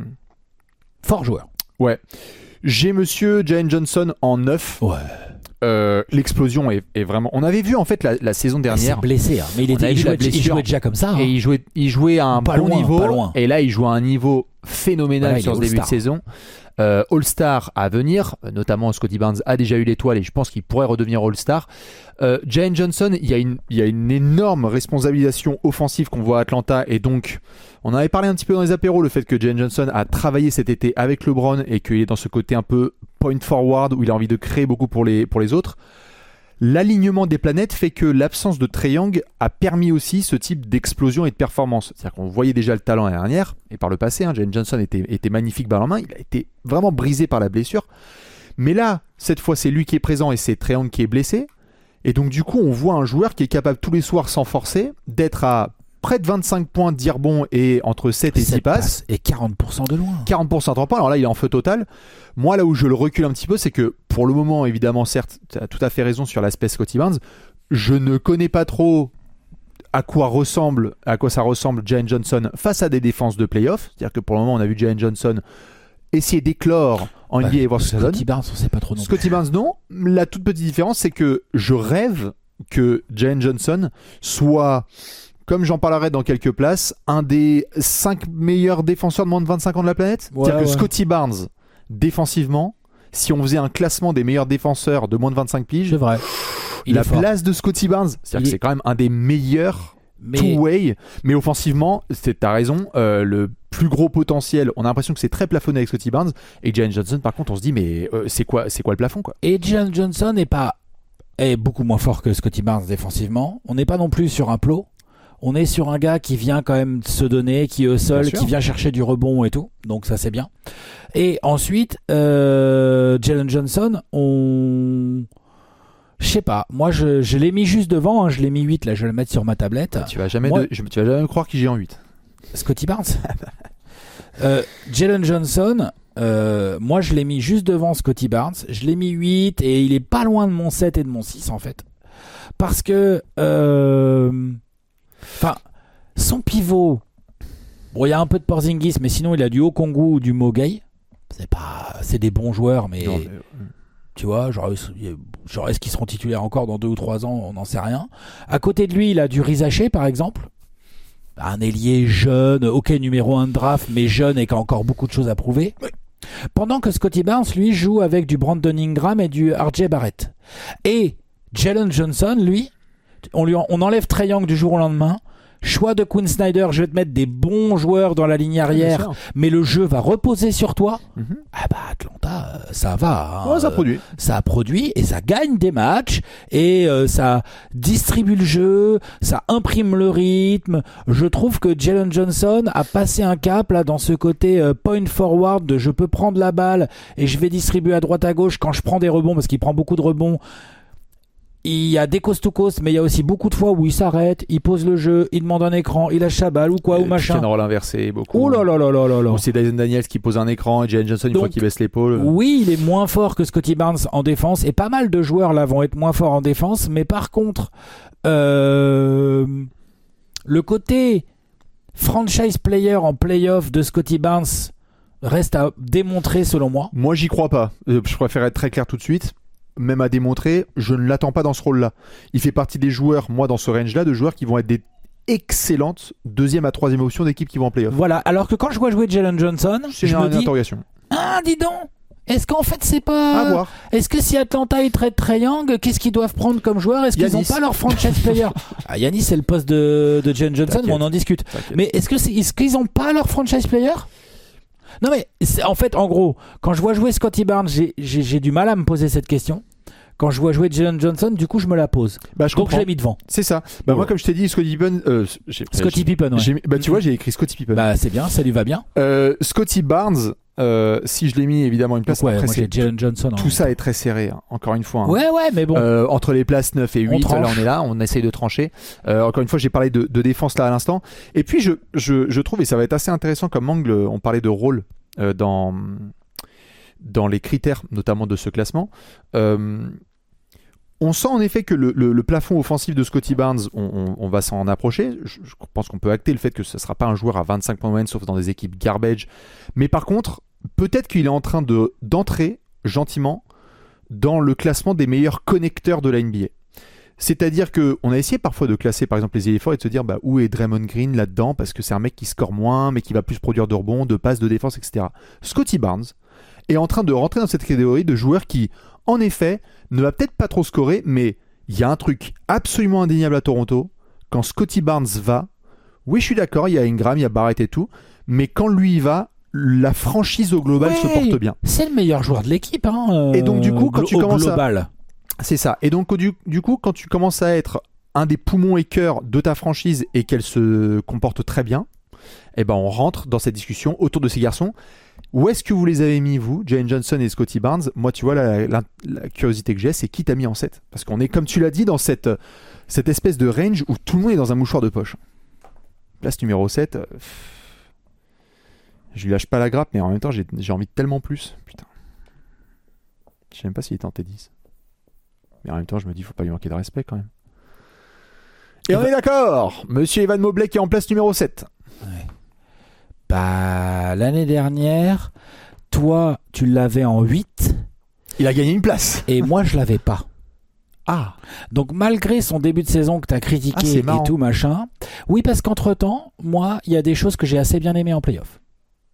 Fort joueur. ouais. J'ai Monsieur Jalen Johnson en neuf. Ouais. Euh, l'explosion est, est vraiment. On avait vu en fait la, la saison Il s'est dernière. blessé, hein. Mais il, On était, avait il, vu la jouait, il blessure. jouait déjà comme ça. hein. Et il jouait, il jouait à un Pas bon loin, niveau. pas loin. Et là, il joue à un niveau phénoménal Voilà, il sur est ce début de All-Star. saison. Euh, All-Star à venir, notamment Scotty Barnes a déjà eu l'étoile et je pense qu'il pourrait redevenir All-Star. Euh, Jalen Johnson, il y, a une, il y a une énorme responsabilisation offensive qu'on voit à Atlanta et donc on en avait parlé un petit peu dans les apéros, le fait que Jalen Johnson a travaillé cet été avec LeBron et qu'il est dans ce côté un peu point forward où il a envie de créer beaucoup pour les, pour les autres. L'alignement des planètes fait que l'absence de Trae Young a permis aussi ce type d'explosion et de performance. C'est-à-dire qu'on voyait déjà le talent l'année dernière, et par le passé, hein, Jalen Johnson était, était magnifique balle en main, il a été vraiment brisé par la blessure. Mais là, cette fois, c'est lui qui est présent et c'est Trae Young qui est blessé. Et donc du coup, on voit un joueur qui est capable tous les soirs, sans forcer, d'être à près de vingt-cinq points de tir bon et entre sept et dix sept passes. Et quarante pour cent de loin. quarante pour cent de trois points, alors là il est en feu total. Moi là où je le recule un petit peu, c'est que pour le moment évidemment certes, tu as tout à fait raison sur l'aspect Scotty Barnes, je ne connais pas trop à quoi ressemble, à quoi ça ressemble Jalen Johnson face à des défenses de playoff, c'est-à-dire que pour le moment on a vu Jalen Johnson essayer d'éclore en Bah, N B A et voir ce que ça donne. Scottie Barnes, on sait pas trop non Scottie Barnes, non. La toute petite différence, c'est que je rêve que Jalen Johnson soit, comme j'en parlerai dans quelques places, un des cinq meilleurs défenseurs de moins de vingt-cinq ans de la planète. Ouais, C'est-à-dire que ouais. Scottie Barnes, défensivement, si on faisait un classement des meilleurs défenseurs de moins de vingt-cinq piges, C'est vrai. Il la est fort. place de Scottie Barnes, c'est-à-dire Il que est- c'est quand même un des meilleurs Mais two-way, mais offensivement, c'est- t'as raison, euh, le plus gros potentiel, on a l'impression que c'est très plafonné avec Scottie Barnes, et Jalen Johnson, par contre, on se dit, mais euh, c'est quoi, c'est quoi le plafond, quoi? et Jalen Johnson est pas est beaucoup moins fort que Scottie Barnes défensivement. On n'est pas non plus sur un plot. On est sur un gars qui vient quand même se donner, qui est au sol, Bien sûr. qui vient chercher du rebond et tout. Donc ça c'est bien. Et ensuite, euh, Jalen Johnson, on... Je sais pas. Moi je, je l'ai mis juste devant. Hein. Je l'ai mis huit. Là je vais le mettre sur ma tablette. Tu vas jamais, Moi- de- je- tu vas jamais croire qui j'ai en huit. Scottie Barnes. euh, Jalen Johnson, euh, moi je l'ai mis juste devant Scottie Barnes. Je l'ai mis huit et il est pas loin de mon sept et de mon six en fait. Parce que, euh, enfin, son pivot, bon il y a un peu de Porzingis, mais sinon il a du Okongwu ou du Mogay. C'est pas, c'est des bons joueurs, mais, Non, mais, tu vois, genre, genre est-ce qu'ils seront titulaires encore dans deux ou trois ans, on n'en sait rien. À côté de lui, il a du Rizaché par exemple. Un ailier jeune, ok numéro un de draft, mais jeune et qui a encore beaucoup de choses à prouver. Pendant que Scottie Barnes, lui, joue avec du Brandon Ingram et du R J Barrett. Et Jalen Johnson, lui, on, lui en- on enlève Trae Young du jour au lendemain. Choix de Quinn Snyder, je vais te mettre des bons joueurs dans la ligne arrière, bien sûr. mais le jeu va reposer sur toi. Mhm. Ah bah Atlanta, euh, ça va. hein. Ouais, ça Euh, produit. ça a produit et ça gagne des matchs et euh, ça distribue le jeu, ça imprime le rythme. Je trouve que Jalen Johnson a passé un cap là dans ce côté euh, point forward de je peux prendre la balle et je vais distribuer à droite à gauche quand je prends des rebonds parce qu'il prend beaucoup de rebonds. Il y a des coast to coast, mais il y a aussi beaucoup de fois où il s'arrête, il pose le jeu, il demande un écran, il lâche sa balle ou quoi ou machin. Pick and roll inversé, beaucoup. Oh là là là là là là. Ou c'est Dyson Daniels qui pose un écran et Jalen Johnson, une Donc, fois qu'il baisse l'épaule. Oui, il est moins fort que Scottie Barnes en défense et pas mal de joueurs là vont être moins forts en défense, mais par contre, euh, le côté franchise player en playoff de Scottie Barnes reste à démontrer selon moi. Moi, j'y crois pas. Euh, je préfère être très clair tout de suite. Même à démontrer, je ne l'attends pas dans ce rôle-là. Il fait partie des joueurs, moi, dans ce range-là, de joueurs qui vont être des excellentes deuxième à troisième options d'équipes qui vont en playoff. Voilà, alors que quand je vois jouer Jalen Johnson, C'est je une me dis, interrogation. ah dis donc, est-ce qu'en fait c'est pas... À voir. Est-ce que si Atlanta ils traitent Trae Young, qu'est-ce qu'ils doivent prendre comme joueur? Est-ce qu'ils n'ont Giannis. pas leur franchise player? Ah, Yanis c'est le poste de, de Jalen Johnson, T'inquiète. mais on en discute. T'inquiète. Mais est-ce que c'est, est-ce qu'ils n'ont pas leur franchise player? Non mais c'est- en fait, en gros, quand je vois jouer Scottie Barnes, j'ai, j'ai, j'ai du mal à me poser cette question. Quand je vois jouer Jalen Johnson, du coup, je me la pose. Bah, je Donc je comprends. l'ai mis devant. C'est ça. Bah, Ouais. moi, comme je t'ai dit, Scottie Pippen. Euh, j'ai- Scottie Pippen, ouais. j'ai mis- bah, tu vois, j'ai écrit Scottie Pippen. Bah c'est bien, ça lui va bien. Euh, Scottie Barnes, euh, si je l'ai mis évidemment une place, Donc, ouais, après, moi j'ai c'est- Jalen Johnson. en tout même ça est très serré, hein, encore une fois. hein. temps. Ouais, ouais, mais bon. Euh, entre les places neuf et On huit, là tranche. on est là, on essaye de trancher. Euh, encore une fois, j'ai parlé de, de défense là à l'instant. Et puis je, je, je trouve, et ça va être assez intéressant comme angle, on parlait de rôle euh, dans, dans les critères notamment de ce classement. Euh, on sent en effet que le, le, le plafond offensif de Scottie Barnes, on, on, on va s'en approcher. Je, je pense qu'on peut acter le fait que ce ne sera pas un joueur à vingt-cinq points de moyenne, sauf dans des équipes garbage. Mais par contre, peut-être qu'il est en train de, d'entrer gentiment dans le classement des meilleurs connecteurs de la N B A. C'est-à-dire qu'on a essayé parfois de classer par exemple les éléphants et de se dire bah, où est Draymond Green là-dedans, parce que c'est un mec qui score moins, mais qui va plus produire de rebonds, de passes, de défense, et cetera. Scottie Barnes est en train de rentrer dans cette catégorie de joueurs qui, en effet, ne va peut-être pas trop scorer, mais il y a un truc absolument indéniable à Toronto. Quand Scottie Barnes va, oui, je suis d'accord, il y a Ingram, il y a Barrett et tout, mais quand lui y va, la franchise au global Ouais, se porte bien. C'est le meilleur joueur de l'équipe. Hein, euh, Et donc, du coup, quand glo- tu au commences à- global. C'est ça. Et donc, du, du coup, quand tu commences à être un des poumons et cœurs de ta franchise et qu'elle se comporte très bien, eh ben, on rentre dans cette discussion autour de ces garçons. Où est-ce que vous les avez mis, vous, Jalen Johnson et Scottie Barnes? Moi, tu vois, la, la, la curiosité que j'ai, c'est qui t'a mis en sept? Parce qu'on est, comme tu l'as dit, dans cette, cette espèce de range où tout le monde est dans un mouchoir de poche. Place numéro sept, euh, je lui lâche pas la grappe, mais en même temps, j'ai, j'ai envie de tellement plus. Putain. Je sais même pas s'il était en T dix. Mais en même temps, je me dis, faut pas lui manquer de respect quand même. Et Il on va- est d'accord, Monsieur Evan Mobley qui est en place numéro sept. Bah, l'année dernière, toi, tu l'avais en huit. Il a gagné une place. Et moi, je l'avais pas. Ah. Donc malgré son début de saison que tu as critiqué ah, et tout machin, oui parce qu'entre-temps, moi, il y a des choses que j'ai assez bien aimées en play-off.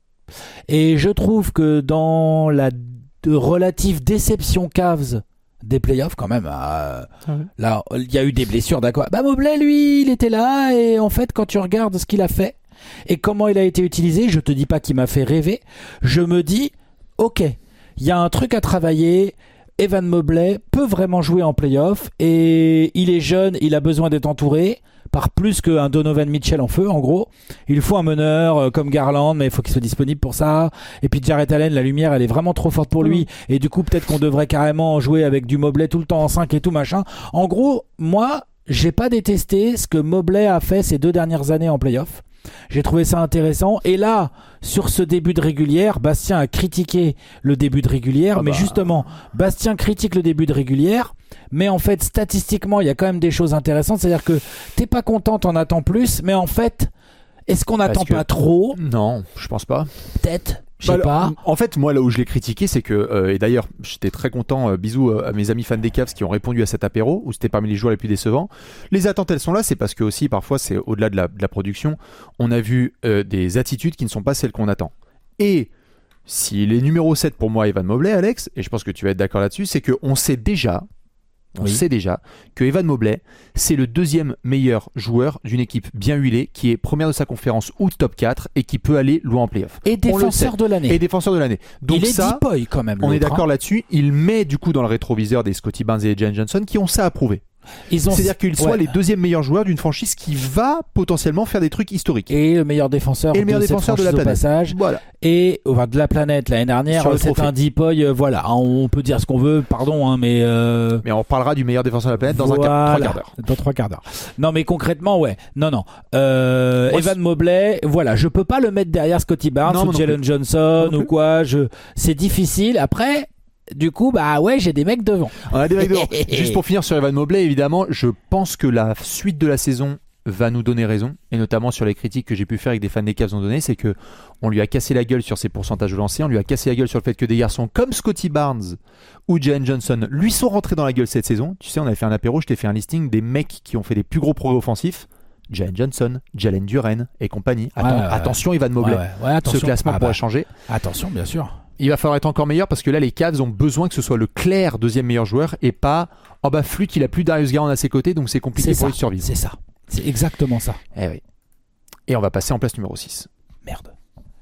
Et je trouve que dans la de relative déception Cavs des playoffs quand même, euh, ah ouais. Là, il y a eu des blessures, d'accord. Bah Mobley, lui, il était là et en fait, quand tu regardes ce qu'il a fait et comment il a été utilisé, je te dis pas qu'il m'a fait rêver, je me dis, ok, il y a un truc à travailler. Evan Mobley peut vraiment jouer en play-off et il est jeune, il a besoin d'être entouré par plus qu'un Donovan Mitchell en feu, en gros. Il faut un meneur euh, comme Garland, mais il faut qu'il soit disponible pour ça. Et puis Jarrett Allen, la lumière, elle est vraiment trop forte pour lui. Mmh. Et du coup, peut-être qu'on devrait carrément jouer avec du Mobley tout le temps en cinq et tout machin. En gros, moi, j'ai pas détesté ce que Mobley a fait ces deux dernières années en play-off. J'ai trouvé ça intéressant. Et là, sur ce début de régulière, Bastien a critiqué le début de régulière. Ah mais bah... justement, Bastien critique le début de régulière. Mais en fait, statistiquement, il y a quand même des choses intéressantes. C'est-à-dire que t'es pas content, t'en attends plus. Mais en fait, est-ce qu'on n'attend que... pas trop ? Non, je pense pas. Peut-être. Je sais pas. En fait, moi, là où je l'ai critiqué, c'est que, euh, et d'ailleurs, j'étais très content, euh, bisous à mes amis fans des Cavs qui ont répondu à cet apéro, où c'était parmi les joueurs les plus décevants. Les attentes, elles sont là, c'est parce que aussi, parfois, c'est au-delà de la, de la production, on a vu euh, des attitudes qui ne sont pas celles qu'on attend. Et s'il est numéro sept pour moi, Evan Mobley, Alex, et je pense que tu vas être d'accord là-dessus, c'est qu'on sait déjà, on oui. sait déjà que Evan Mobley, c'est le deuxième meilleur joueur d'une équipe bien huilée, qui est première de sa conférence ou top quatre et qui peut aller loin en play-off. Et défenseur de l'année. Et défenseur de l'année. Donc il est ça, Deepoy quand même. On est d'accord hein. là-dessus. Il met du coup dans le rétroviseur des Scottie Barnes et Jalen Johnson qui ont ça à prouver. Ils ont... C'est-à-dire qu'ils soient ouais. les deuxièmes meilleurs joueurs d'une franchise qui va potentiellement faire des trucs historiques. Et le meilleur défenseur, et le meilleur de, défenseur de la planète. Passage. Voilà. Et enfin, de la planète l'année dernière, c'est un Deepoy. Euh, voilà, on peut dire ce qu'on veut, pardon, hein, mais. Euh... Mais on parlera du meilleur défenseur de la planète dans voilà. un quart, trois quarts d'heure. Dans trois quarts d'heure. Non, mais concrètement, ouais. Non, non. Euh, Moi, Evan Mobley, voilà, je peux pas le mettre derrière Scottie Barnes non, ou Jalen Johnson ou quoi. Je, c'est difficile. Après. Du coup, bah ouais, j'ai des mecs devant. On a des mecs devant. Juste pour finir sur Evan Mobley, évidemment, je pense que la suite de la saison va nous donner raison, et notamment sur les critiques que j'ai pu faire avec des fans des Cavs ont donné, c'est que on lui a cassé la gueule sur ses pourcentages de lancer, on lui a cassé la gueule sur le fait que des garçons comme Scottie Barnes ou Jalen Johnson lui sont rentrés dans la gueule cette saison. Tu sais, on avait fait un apéro, je t'ai fait un listing des mecs qui ont fait les plus gros progrès offensifs. Jalen Johnson, Jalen Duren et compagnie. Atten- ouais, ouais, ouais. Attention, Evan Mobley. Ouais, ouais. Ouais, attention. Ce classement ah, pourrait bah, changer. Attention, bien sûr. Il va falloir être encore meilleur parce que là, les Cavs ont besoin que ce soit le clair deuxième meilleur joueur et pas oh bah flûte, il a plus Darius Garland à ses côtés, donc c'est compliqué c'est pour ça, lui de survivre. C'est ça. C'est exactement ça. Eh oui. Et on va passer en place numéro six. Merde. Quoi ?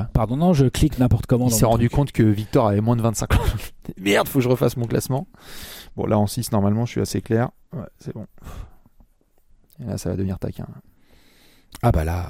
Pardon, non, je clique n'importe comment. Il s'est rendu truc. compte que Victor avait moins de vingt-cinq ans. Merde, faut que je refasse mon classement. Bon, là en six, normalement, je suis assez clair. Ouais, c'est bon. Et là, ça va devenir taquin. Ah bah là.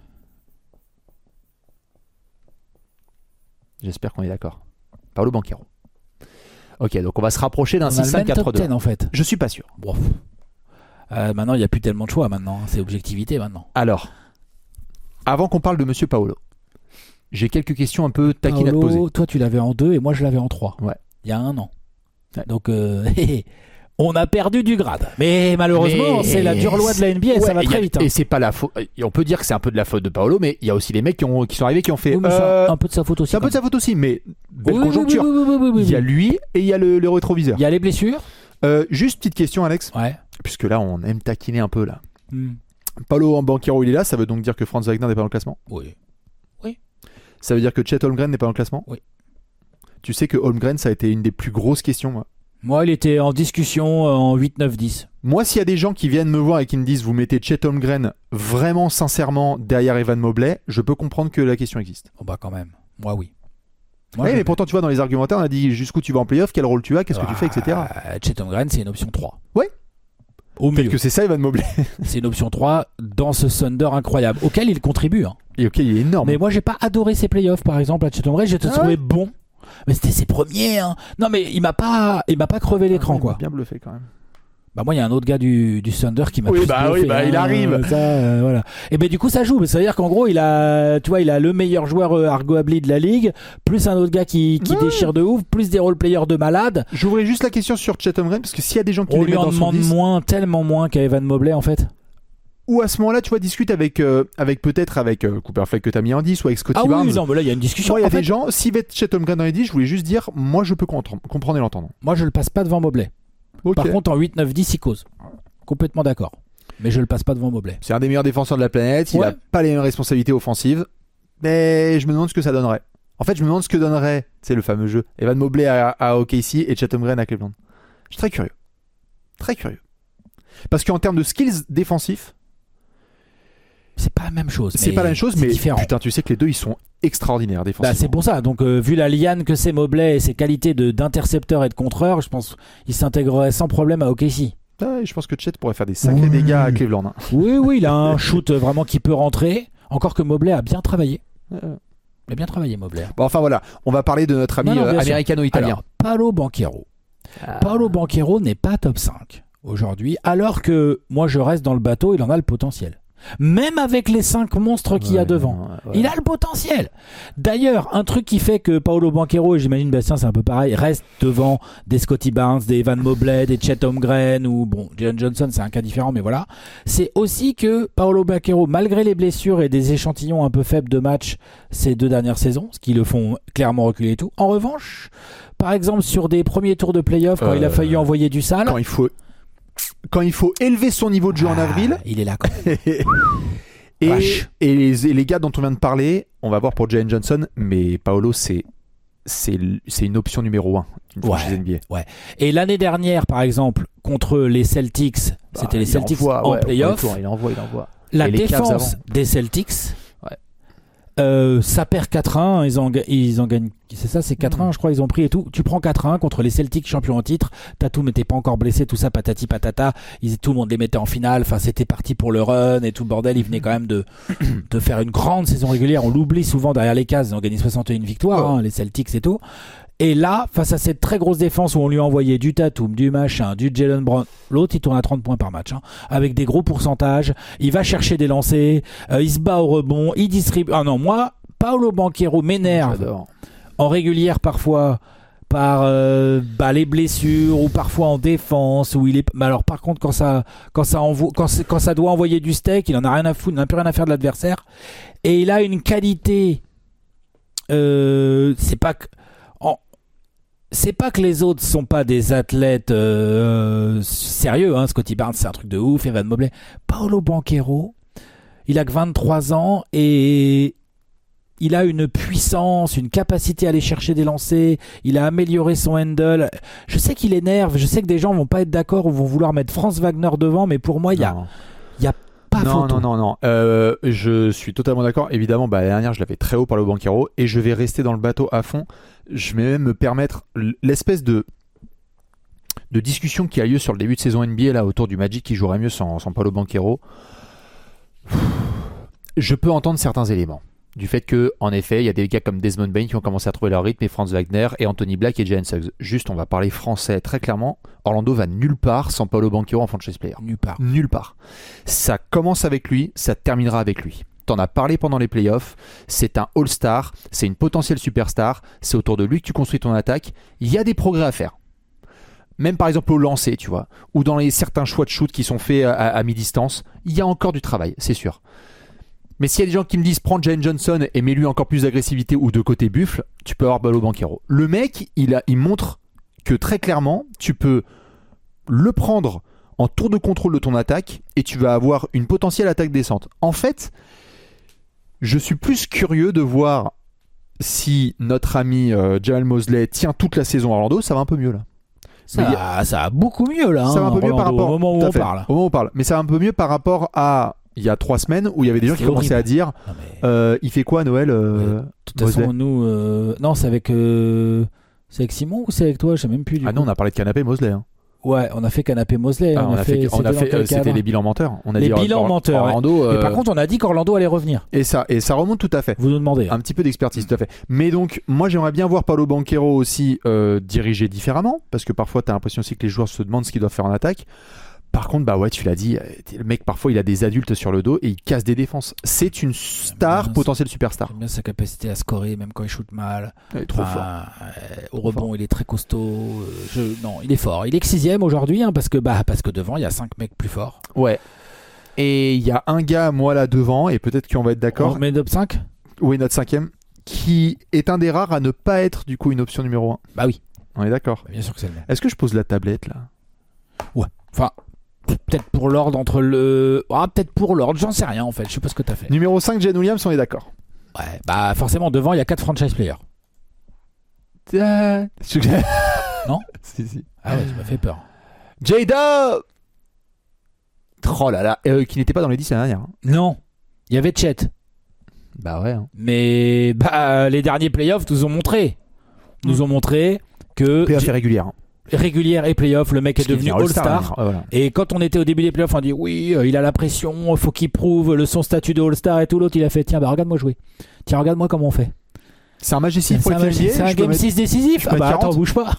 J'espère qu'on est d'accord. Paolo Banchero. Ok, donc on va se rapprocher d'un six cinq quatre deux. En fait. Je suis pas sûr. Bon. Euh, maintenant, il n'y a plus tellement de choix maintenant. C'est objectivité maintenant. Alors, avant qu'on parle de Monsieur Paolo, j'ai quelques questions un peu taquines à te poser. Toi, tu l'avais en deux et moi, je l'avais en trois. Ouais. Il y a un an. Ouais. Donc, euh, on a perdu du grade. Mais malheureusement, mais... c'est la dure loi de la N B A et ouais, ça va très a, vite. Hein. Et c'est pas la faute. On peut dire que c'est un peu de la faute de Paolo, mais il y a aussi les mecs qui, ont, qui sont arrivés qui ont fait. Oui, euh, un peu de sa faute aussi. C'est un peu de sa faute aussi, mais belle oui, conjoncture. Oui, oui, oui, oui, oui, oui. Il y a lui et il y a le, le rétroviseur. Il y a les blessures. Euh, juste petite question, Alex. Ouais. Puisque là, on aime taquiner un peu là. Hmm. Paolo Banchero, il est là. Ça veut donc dire que Franz Wagner n'est pas dans le classement. Oui. Oui. Ça veut dire que Chet Holmgren n'est pas dans le classement. Oui. Tu sais que Holmgren, ça a été une des plus grosses questions. Moi. Moi, il était en discussion en huit, neuf, dix. Moi, s'il y a des gens qui viennent me voir et qui me disent vous mettez Chet Holmgren vraiment sincèrement derrière Evan Mobley, je peux comprendre que la question existe. Oh bah quand même. Moi, oui. Moi, oui, je... mais pourtant, tu vois, dans les argumentaires, on a dit jusqu'où tu vas en playoff, quel rôle tu as, qu'est-ce bah, que tu fais, et cetera. Chet Holmgren, c'est une option trois. Ouais. Au Peut-être que c'est ça, Evan Mobley. C'est une option trois dans ce Thunder incroyable, auquel il contribue. Hein. Et auquel il est énorme. Mais moi, j'ai pas adoré ses playoffs, par exemple, à Chet Holmgren. J'ai ah trouvé ouais. bon. Mais c'était ses premiers. Hein. Non, mais il m'a pas, il m'a pas crevé l'écran, ah, quoi. Bien bluffé quand même. Bah moi, il y a un autre gars du, du Thunder qui m'a oui, plus bah bluffé. Oui, bah hein, il arrive. Ça, euh, voilà. Et ben du coup, ça joue. Ça veut dire qu'en gros, il a, tu vois, il a le meilleur joueur euh, arguably de la ligue, plus un autre gars qui, qui ouais. déchire de ouf, plus des role-players de malade. J'ouvrais juste la question sur Chet Holmgren parce que s'il y a des gens qui on les lui mettent en dans demande son dix... moins, tellement moins qu'à Evan Mobley en fait. ou à ce moment-là, tu vois, discute avec, euh, avec peut-être avec euh, Cooper Fleck que tu as mis en dix ou avec Scotty Ah Barnes. oui, non, mais là, il y a une discussion. Moi, il y a En des fait, gens, si Chet Holmgren en dix, je voulais juste dire, moi, je peux comprendre, comprendre et l'entendre. moi, je le passe pas devant Mobley. Ok. Par contre, en huit, neuf, dix, il cause. Complètement d'accord. Mais je le passe pas devant Mobley. C'est un des meilleurs défenseurs de la planète, il Ouais. a pas les mêmes responsabilités offensives, mais je me demande ce que ça donnerait. En fait, je me demande ce que donnerait, c'est le fameux jeu, Evan Mobley à, à O K C et Chet Holmgren à Cleveland. Je suis très curieux. Très curieux. Parce qu'en termes de skills défensifs, C'est pas la même chose. c'est pas la même chose, c'est mais différent. putain, tu sais que les deux, ils sont extraordinaires Bah, défensivement. c'est pour ça. Donc, euh, vu la liane que c'est Mobley et ses qualités de, d'intercepteur et de contreur, je pense qu'il s'intégrerait sans problème à O K C. Ah, je pense que Chet pourrait faire des sacrés Oui. dégâts à Cleveland. hein. Oui, oui, il a un shoot vraiment qui peut rentrer. Encore que Mobley a bien travaillé. Euh, Il a bien travaillé, Mobley. Bon, enfin voilà, on va parler de notre ami Non, non, euh, bien sûr. américano-italien. Alors, Paolo Banchero. Paolo Banchero n'est pas top cinq aujourd'hui, alors que moi je reste dans le bateau, il en a le potentiel. Même avec les cinq monstres qu'il y a Ouais, devant. ouais, ouais. Il a le potentiel. D'ailleurs, un truc qui fait que Paolo Banchero, et j'imagine Bastien c'est un peu pareil, reste devant des Scotty Barnes, des Evan Mobley, des Chet Holmgren ou bon, Jalen Johnson, c'est un cas différent, mais voilà. C'est aussi que Paolo Banchero, malgré les blessures et des échantillons un peu faibles de matchs ces deux dernières saisons, ce qui le font clairement reculer et tout. En revanche, par exemple sur des premiers tours de playoff, quand Euh, il a failli envoyer du sale, Quand il faut, quand il faut élever son niveau de jeu en ah, avril, il est là quand même. et, Vache. et, les, et les gars dont on vient de parler, on va voir pour Jalen Johnson, mais Paolo, c'est, c'est, c'est une option numéro un d'une Ouais. franchise N B A. Et l'année dernière, par exemple, contre les Celtics, Bah, c'était les il Celtics envoie, en ouais, au playoff. premier tour, il envoie, il envoie. La Et les Cavs défense avant. des Celtics, Ouais. euh, ça perd quatre à un, ils en, ga- ils en gagnent, c'est ça, c'est quatre à un, Mm. je crois, ils ont pris et tout. Tu prends quatre à un contre les Celtics champions en titre, Tatum n'était pas encore blessé, tout ça, patati patata, ils, tout le monde les mettait en finale, enfin c'était parti pour le run et tout le bordel, ils venaient quand même de, de faire une grande saison régulière, on l'oublie souvent derrière les cases, ils ont gagné soixante et une victoires, Ouais. hein, les Celtics et tout. Et là, face à cette très grosse défense où on lui a envoyé du Tatum, du machin, du Jalen Brown, l'autre il tourne à trente points par match, hein, avec des gros pourcentages, il va chercher des lancers, euh, il se bat au rebond, il distribue. Ah non, moi, Paolo Banchero m'énerve J'adore. en régulière parfois par euh, bah, les blessures ou parfois en défense où il est. Mais alors par contre quand ça quand ça envoie quand, c'est- quand ça doit envoyer du steak, il en a rien à foutre, il n'a plus rien à faire de l'adversaire et il a une qualité. Euh, c'est pas que en- c'est pas que les autres sont pas des athlètes euh, sérieux, hein. Scotty Barnes c'est un truc de ouf, Evan Mobley, Paolo Banchero, il a que vingt-trois ans et il a une puissance, une capacité à aller chercher des lancers, il a amélioré son handle. Je sais qu'il énerve, je sais que des gens vont pas être d'accord ou vont vouloir mettre Franz Wagner devant, mais pour moi il y a Non. il y a pas non, photo. non, non, non. Euh, je suis totalement d'accord. Évidemment, bah, l'année dernière, je l'avais très haut par le Banchero et je vais rester dans le bateau à fond. Je vais même me permettre l'espèce de de discussion qui a lieu sur le début de saison N B A là autour du Magic qui jouerait mieux sans, sans Paolo Banchero. Je peux entendre certains éléments. Du fait que, en effet, il y a des gars comme Desmond Bain qui ont commencé à trouver leur rythme, et Franz Wagner, et Anthony Black et Jalen Suggs. Juste, on va parler français très clairement. Orlando va nulle part sans Paolo Banchero en franchise player. Nulle part. Nulle part. Ça commence avec lui, ça terminera avec lui. T'en as parlé pendant les playoffs, c'est un all-star, c'est une potentielle superstar, c'est autour de lui que tu construis ton attaque. Il y a des progrès à faire. Même par exemple au lancer, tu vois, ou dans les certains choix de shoot qui sont faits à, à mi-distance, il y a encore du travail, c'est sûr. Mais s'il y a des gens qui me disent prends Jalen Johnson et mets-lui encore plus d'agressivité ou de côté buffle, tu peux avoir Paolo Banchero. Le mec, il, a, il montre que très clairement, tu peux le prendre en tour de contrôle de ton attaque et tu vas avoir une potentielle attaque descente. En fait, je suis plus curieux de voir si notre ami euh, Jamal Mosley tient toute la saison à Orlando. Ça va un peu mieux là. Ça, Mais y a- ça va beaucoup mieux là. ça va un hein, peu mieux par Orlando, rapport au moment où tout à on fait, parle. au moment où on parle. Mais ça va un peu mieux par rapport à il y a trois semaines où il y avait des gens qui C'est commençaient horrible. à dire Non, mais, euh, il fait quoi à Noël euh, de toute façon, Mosley nous, euh, non, c'est avec, euh, c'est avec Simon ou c'est avec toi, je sais même plus. Du Ah coup. non, on a parlé de canapé Mosley. Hein. Ouais, on a fait Canapé Mosley. Ah, on, a fait, on c'était a dans fait quel euh, c'était cadre les bilans menteurs. On a Les dit Or- bilans Or- menteurs, ouais. Orlando. Mais euh, par contre, on a dit qu'Orlando allait revenir. et ça et ça remonte tout à fait. Vous nous demandez. hein. Un petit peu d'expertise, tout à fait. Mais donc, moi, j'aimerais bien voir Paolo Banchero aussi euh, diriger différemment, parce que parfois, tu as l'impression aussi que les joueurs se demandent ce qu'ils doivent faire en attaque. Par contre, bah ouais, tu l'as dit, euh, le mec, parfois, il a des adultes sur le dos et il casse des défenses. C'est une star, bien, potentielle superstar. J'aime bien sa capacité à scorer, même quand il shoot mal. Il est trop Enfin, fort. euh, au Trop rebond, fort. il est très costaud. euh, je- Non, il est fort. Il est que sixième aujourd'hui, hein, parce que bah parce que devant, il y a cinq mecs plus forts. Ouais. Et il y a un gars, moi là devant, et peut-être qu'on va être d'accord. On met top cinq. Oui, notre cinquième, qui est un des rares à ne pas être du coup une option numéro un. Bah oui. On est d'accord. Bah, bien sûr que c'est le même. Est-ce que je pose la tablette là? Ouais. Enfin, peut-être pour l'ordre entre le. Ah, peut-être pour l'ordre, j'en sais rien en fait. Je sais pas ce que t'as fait. Numéro cinq, Jalen Williams, on est d'accord. Ouais. Bah forcément, devant, il y a quatre franchise players. Euh... Non? Si, si. Ah ouais, ça m'a fait peur. J-Dub. Oh là là, euh, qui n'était pas dans les dix l'année dernière. Hein. Non. Il y avait Chet. Bah ouais. Hein. Mais bah, les derniers playoffs nous ont montré. Nous mmh. ont montré que. Playoff est régulière. Hein. Régulière et playoff, le mec est devenu All-Star. All ah, voilà. Et quand on était au début des playoffs, on dit oui, il a la pression, faut qu'il prouve le, son statut de All-Star et tout. L'autre, il a fait tiens, bah regarde-moi jouer. Tiens, regarde-moi comment on fait. C'est un match décisif pour le N B A. C'est un game six décisif. Ah bah attends, bouge pas.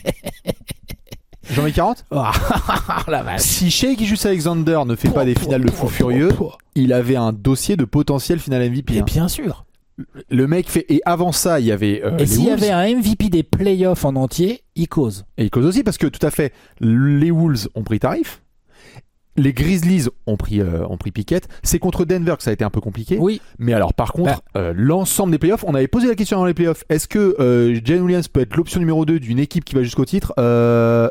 J'en mets quarante. Oh, la vache. Si Shai Gilgeous-Alexander ne fait pas des finales de fou furieux, il avait un dossier de potentiel final M V P. Et hein. bien sûr. Le mec fait. Et avant ça, il y avait. Euh, et s'il y Wolves. avait un M V P des playoffs en entier, il cause. Et il cause aussi parce que tout à fait, les Wolves ont pris tarif. Les Grizzlies ont pris, euh, ont pris Pickett. C'est contre Denver que ça a été un peu compliqué. Oui. Mais alors, par contre, bah. euh, l'ensemble des playoffs, on avait posé la question dans les playoffs. Est-ce que euh, Jalen Williams peut être l'option numéro deux d'une équipe qui va jusqu'au titre euh...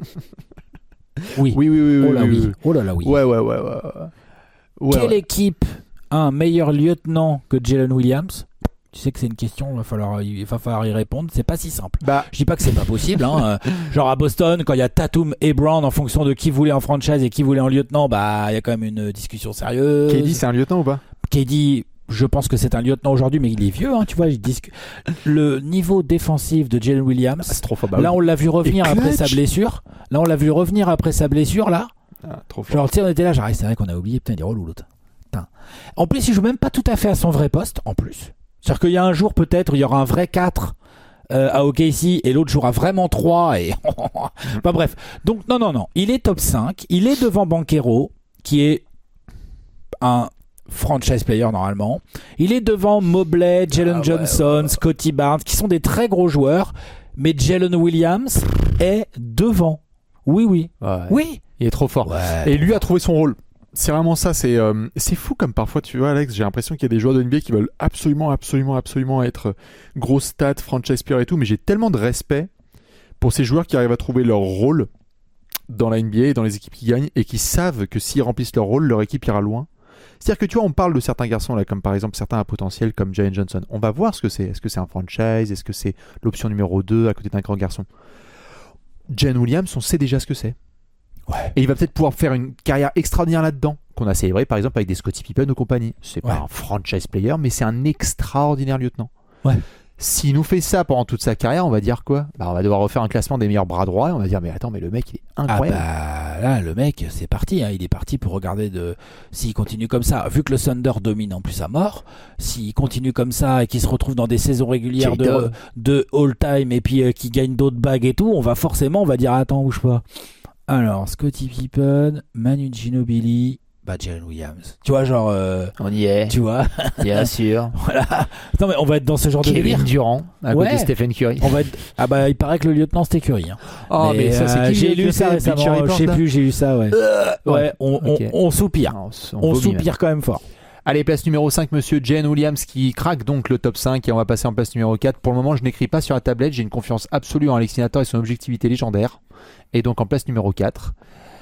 Oui. Oui, oui, oui. Oh là oui, oui. oui. Oh là là oui. Ouais, ouais, ouais. ouais. ouais Quelle ouais. équipe a un meilleur lieutenant que Jalen Williams? Tu sais que c'est une question, il va falloir, il va falloir y répondre. C'est pas si simple. Bah. Je dis pas que c'est pas possible. Hein. Genre à Boston, quand il y a Tatum et Brown en fonction de qui voulait en franchise et qui voulait en lieutenant, bah il y a quand même une discussion sérieuse. K D, c'est un lieutenant ou pas? K D, je pense que c'est un lieutenant aujourd'hui, mais il est vieux. Hein, tu vois, disque... le niveau défensif de Jalen Williams. Ah, c'est trop fort. Bah, là, on l'a vu revenir après sa clutch. blessure. Là, on l'a vu revenir après sa blessure. Là. Ah, trop fort. Genre, tu sais, on était là. Genre, c'est vrai qu'on a oublié. Putain, il est relou l'autre. Putain. En plus, il joue même pas tout à fait à son vrai poste. En plus. C'est-à-dire qu'il y a un jour peut-être où il y aura un vrai quatre euh, à O K C et l'autre jouera vraiment trois et enfin bref. Donc non non non, il est top cinq, il est devant Banchero qui est un franchise player normalement. Il est devant Mobley, Jalen ah, Johnson, ouais, ouais, ouais. Scotty Barnes qui sont des très gros joueurs, mais Jalen Williams est devant. Oui oui. Ouais. Oui, il est trop fort. Ouais, et lui a trouvé son rôle. C'est vraiment ça, c'est euh, c'est fou comme parfois, tu vois Alex, j'ai l'impression qu'il y a des joueurs de N B A qui veulent absolument, absolument, absolument être gros stats, franchise player et tout, mais j'ai tellement de respect pour ces joueurs qui arrivent à trouver leur rôle dans la N B A et dans les équipes qui gagnent et qui savent que s'ils remplissent leur rôle, leur équipe ira loin. C'est-à-dire que tu vois, on parle de certains garçons là, comme par exemple certains à potentiel comme Jalen Johnson. On va voir ce que c'est. Est-ce que c'est un franchise? Est-ce que c'est l'option numéro deux à côté d'un grand garçon? Jalen Williams, on sait déjà ce que c'est. Ouais. Et il va peut-être pouvoir faire une carrière extraordinaire là-dedans, qu'on a célébré par exemple avec des Scottie Pippen ou compagnie. C'est ouais. pas un franchise player, mais c'est un extraordinaire lieutenant. Ouais. S'il nous fait ça pendant toute sa carrière, on va dire quoi? Bah, on va devoir refaire un classement des meilleurs bras droits et on va dire mais attends, mais le mec il est incroyable. Ah bah là le mec c'est parti, hein. Il est parti pour regarder de s'il continue comme ça. Vu que le Thunder domine en plus à mort, s'il continue comme ça et qu'il se retrouve dans des saisons régulières de, de all time et puis euh, qu'il gagne d'autres bagues et tout, on va forcément on va dire attends bouge pas. Alors, Scottie Pippen, Manu Ginobili, bah Jalen Williams. Tu vois, genre... Euh, on y est. Tu vois. Bien sûr. Voilà. Attends, mais on va être dans ce genre Kevin de délire. Kevin Durant, à ouais. côté de Stephen Curry. On va être... Ah bah, il paraît que le lieutenant, c'était Curry. Hein. Oh, mais, mais ça, c'est euh, qui? J'ai lu ça récemment. Je sais plus, j'ai lu ça, ouais. Euh, ouais, on, okay. on, on soupire. Non, on, on soupire même. Quand même fort. Allez, place numéro cinq, monsieur Jalen Williams qui craque donc le top cinq et on va passer en place numéro quatre. Pour le moment, je n'écris pas sur la tablette. J'ai une confiance absolue en Alex Sinator et son objectivité légendaire. Et donc en place numéro quatre...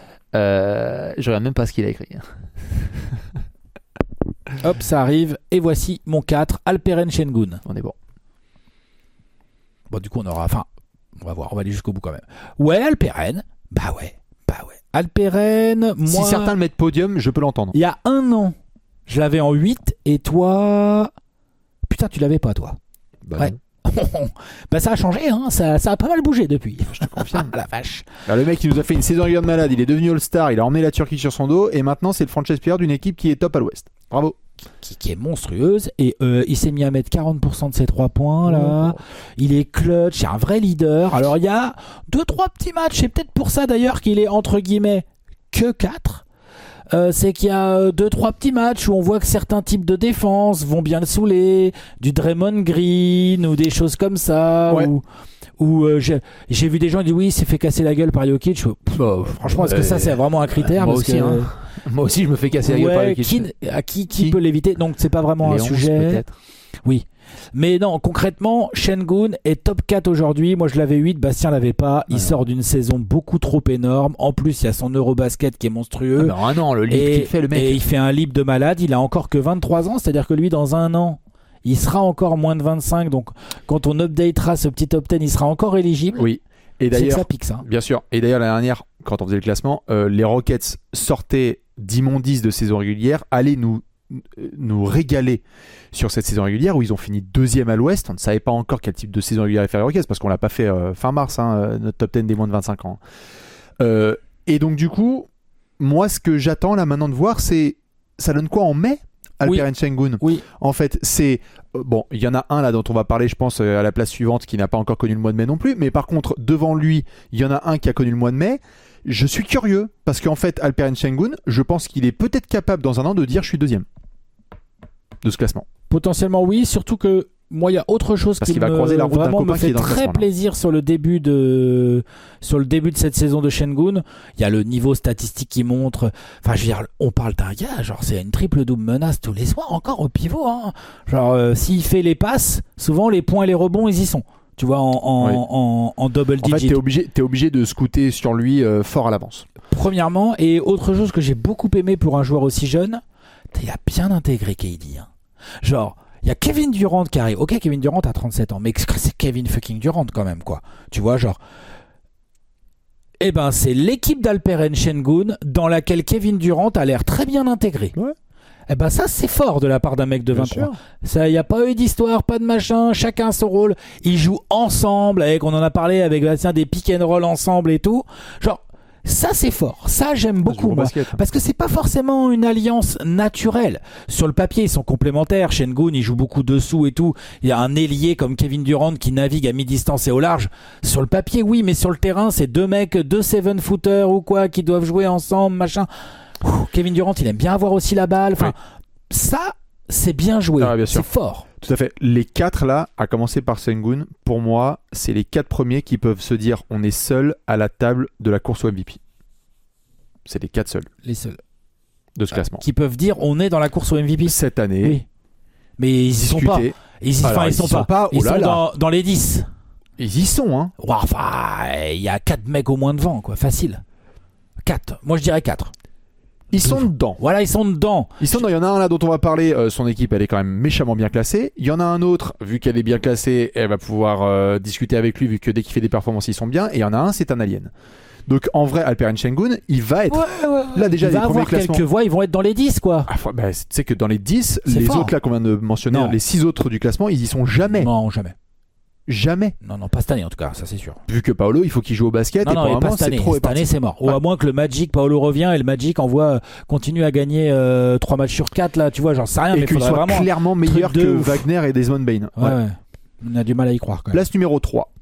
Euh, je regarde même pas ce qu'il a écrit. Hop, ça arrive. Et voici mon quatre, Alperen Sengun. On est bon. Bon, du coup, on aura. Enfin, on va voir, on va aller jusqu'au bout quand même. Ouais, Alperen. Bah ouais, bah ouais. Alperen, moi. Si certains le mettent podium, je peux l'entendre. Il y a un an, je l'avais en huit et toi. Putain, tu l'avais pas, toi. Bah ouais. Non. Bah ça a changé, hein. ça, ça a pas mal bougé depuis. Je te confirme. La vache. Alors le mec il nous a fait une saison régulière de malade, il est devenu All-Star, il a emmené la Turquie sur son dos et maintenant c'est le franchise player d'une équipe qui est top à l'ouest. Bravo. Qui, qui est monstrueuse et euh, il s'est mis à mettre quarante pour cent de ses trois points là. Oh. Il est clutch, c'est un vrai leader. Alors il y a deux trois petits matchs, c'est peut-être pour ça d'ailleurs qu'il est entre guillemets que quatre. euh, c'est qu'il y a deux trois petits matchs où on voit que certains types de défense vont bien le saouler, du Draymond Green ou des choses comme ça. Ouais. Ou Ou euh, j'ai, j'ai vu des gens qui disent oui, il s'est fait casser la gueule par Jokic. Pff, Bah, franchement, est-ce que euh, ça c'est vraiment un critère? moi parce aussi, que, hein. Moi aussi, je me fais casser la gueule par ouais, Jokic. qui, à qui, qui, Qui peut l'éviter? Donc c'est pas vraiment Les un onze, sujet. peut-être. Oui. Mais non, concrètement, Şengün est top quatre aujourd'hui. Moi, je l'avais huit, Bastien l'avait pas. Il Ouais. sort d'une saison beaucoup trop énorme. En plus, il y a son Eurobasket qui est monstrueux. Ah, mais un an, le leap et, qu'il fait, le mec. et il fait un leap de malade. Il a encore que vingt-trois ans, c'est-à-dire que lui, dans un an, il sera encore moins de vingt-cinq. Donc, quand on updatera ce petit top dix, il sera encore éligible. Oui. Et C'est que d'ailleurs, ça pique, ça. bien sûr. Et d'ailleurs, l'année dernière, quand on faisait le classement, euh, les Rockets sortaient d'immondices de saison régulière, allaient nous, nous régaler sur cette saison régulière où ils ont fini deuxième à l'Ouest. On ne savait pas encore quel type de saison régulière faire les Rockets parce qu'on l'a pas fait euh, fin mars, hein, notre top dix des moins de vingt-cinq ans. Euh, et donc, du coup, moi, ce que j'attends là maintenant de voir, c'est ça donne quoi en mai, Alperen Şengün? Oui. En fait, c'est euh, bon, il y en a un là dont on va parler, je pense, euh, à la place suivante, qui n'a pas encore connu le mois de mai non plus. Mais par contre, devant lui, il y en a un qui a connu le mois de mai. Je suis curieux parce qu'en fait, Alperen Şengün, je pense qu'il est peut-être capable dans un an de dire je suis deuxième de ce classement. Potentiellement oui, surtout que moi il y a autre chose Parce qui qu'il va me, croiser la route d'un vraiment copain me qui est fait dans le très classement, là. plaisir sur le début de sur le début de cette saison de Şengün. Il y a le niveau statistique qui montre, enfin je veux dire, on parle d'un gars, genre c'est une triple double menace tous les soirs, encore au pivot, hein. Genre euh, s'il fait les passes, souvent les points et les rebonds ils y sont. Tu vois, en, en, Oui. en, en double En fait, digit. t'es obligé, t'es obligé de scouter sur lui euh, fort à l'avance. Premièrement, et autre chose que j'ai beaucoup aimé pour un joueur aussi jeune, il a bien intégré K D. Hein. Genre, il y a Kevin Durant qui arrive. Ok, Kevin Durant a trente-sept ans, mais c'est Kevin fucking Durant quand même, quoi. Tu vois, genre... Eh ben, c'est l'équipe d'Alperen Şengün dans laquelle Kevin Durant a l'air très bien intégré. Ouais. Eh ben ça c'est fort de la part d'un mec de Bien vingt-trois. sûr. Ça, y a pas eu d'histoire, pas de machin, chacun son rôle. Ils jouent ensemble, avec, on en a parlé avec Bastien, des pick and roll ensemble et tout. Genre, ça c'est fort. Ça j'aime beaucoup au moi. basket. Parce que c'est pas forcément une alliance naturelle. Sur le papier, ils sont complémentaires. Şengün, il joue beaucoup dessous et tout. Il y a un ailier comme Kevin Durant qui navigue à mi-distance et au large. Sur le papier, oui, mais sur le terrain, c'est deux mecs, deux seven-footers ou quoi, qui doivent jouer ensemble, machin. Ouh, Kevin Durant, il aime bien avoir aussi la balle. Enfin, Oui. ça, c'est bien joué. Ah, bien sûr. C'est fort. Tout à fait. Les quatre là, à commencer par Şengün, pour moi, c'est les quatre premiers qui peuvent se dire on est seul à la table de la course au M V P. C'est les quatre seuls Les seuls. de ce classement. Qui peuvent dire on est dans la course au M V P. Cette année, Oui. Mais ils y sont pas. discuter. Ils y, Alors, enfin, ils ils sont y sont pas. pas. Ils Oh là sont là. dans, dans les dix. Ils y sont, hein. Ouah, enfin, il y a quatre mecs au moins devant, quoi. Facile. quatre. Moi, je dirais quatre. Ils sont dedans. Voilà, ils sont dedans. Ils sont dedans. Il y en a un là dont on va parler. euh, son équipe, elle est quand même méchamment bien classée. Il y en a un autre, vu qu'elle est bien classée, elle va pouvoir euh, discuter avec lui, vu que dès qu'il fait des performances, ils sont bien. Et il y en a un, c'est un alien. Donc en vrai, Alperen Şengün, il va être. Ouais, ouais, ouais. Là, déjà, il les va premiers avoir classements. quelques voix, ils vont être dans les dix, quoi. Ah, faut- bah, tu sais que dans les dix, C'est les fort. autres là qu'on vient de mentionner, Non. les six autres du classement, ils y sont jamais. Non, jamais. Jamais. Non, non, pas cette année, en tout cas, ça c'est sûr. Vu que Paolo, il faut qu'il joue au basket. Non, et non, pour et un pas moment, cette c'est année. trop Cette année, réparti. c'est mort. Ou Ouais. à moins que le Magic, Paolo revient et le Magic envoie, euh, continue à gagner euh, trois matchs sur quatre, là, tu vois, j'en sais rien, Et mais il qu'il faudrait soit vraiment. clairement truc meilleur de que ouf. Wagner et Desmond Bain. Ouais, Ouais. ouais. On a du mal à y croire, quand même. Place numéro trois.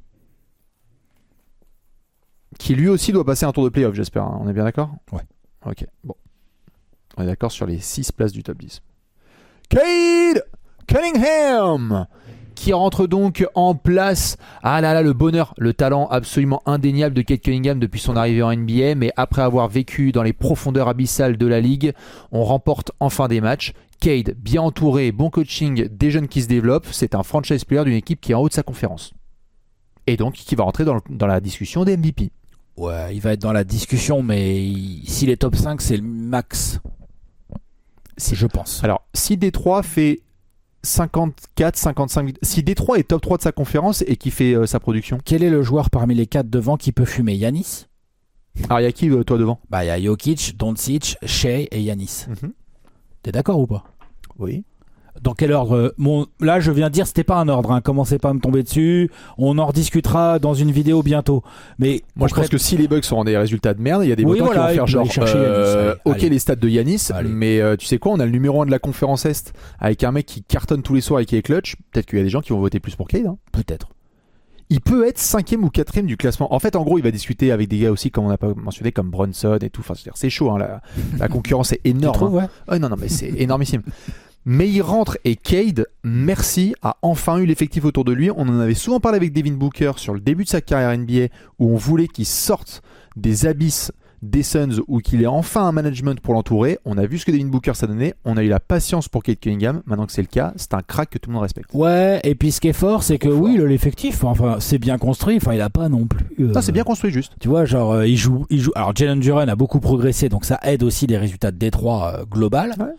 Qui lui aussi doit passer un tour de playoff, j'espère. hein. On est bien d'accord ? Ouais. Ok, bon. On est d'accord sur les six places du top dix. Cade Cunningham, qui rentre donc en place. Ah là là, le bonheur, le talent absolument indéniable de Cade Cunningham depuis son arrivée en N B A, mais après avoir vécu dans les profondeurs abyssales de la ligue, on remporte enfin des matchs. Cade, bien entouré, bon coaching, des jeunes qui se développent, c'est un franchise player d'une équipe qui est en haut de sa conférence. Et donc qui va rentrer dans, le- dans la discussion des M V P. Ouais, il va être dans la discussion, mais il- s'il est top cinq, c'est le max. Si, je pense. Alors, si Détroit fait cinquante-quatre, cinquante-cinq, si Détroit est top trois de sa conférence et qui fait euh, sa production, Quel est le joueur parmi les quatre devant qui peut fumer? Yanis? alors il y a qui euh, toi devant? Bah, il y a Jokic, Doncic, Shea et Yanis. T'es d'accord ou pas? Oui. Dans quel ordre? euh, mon... Là, je viens de dire, c'était pas un ordre. Hein. Commencez pas à me tomber dessus. On en rediscutera dans une vidéo bientôt. Mais Moi je pense que si les Bucks ont des résultats de merde, il y a des Oui, votants voilà, qui vont il faire peut genre aller chercher euh, Yanis, allez, ok allez. les stats de Yanis, Allez. mais euh, tu sais quoi, on a le numéro un de la conférence Est avec un mec qui cartonne tous les soirs et qui est clutch. Peut-être qu'il y a des gens qui vont voter plus pour Cade. hein. peut-être. il peut être cinquième ou quatrième du classement. En fait, en gros, il va discuter avec des gars aussi, comme on n'a pas mentionné, comme Brunson et tout. Enfin, c'est-à-dire, c'est chaud, hein, la, la concurrence est énorme. Tu trouves, ouais. hein. Oh, non, non, mais c'est énormissime. Mais il rentre et Cade, merci, a enfin eu l'effectif autour de lui. On en avait souvent parlé avec Devin Booker sur le début de sa carrière N B A, où on voulait qu'il sorte des abysses des Suns ou qu'il ait enfin un management pour l'entourer. On a vu ce que Devin Booker ça donnait. On a eu la patience pour Cade Cunningham. Maintenant que c'est le cas, c'est un crack que tout le monde respecte. Ouais, et puis ce qui est fort, c'est que Fort. oui, l'effectif, enfin, c'est bien construit. Enfin, il a pas non plus. euh, Ça, c'est bien construit, juste. Tu vois, genre, euh, il joue, il joue. Alors, Jalen Duren a beaucoup progressé, donc ça aide aussi les résultats de Détroit euh, global. Ouais.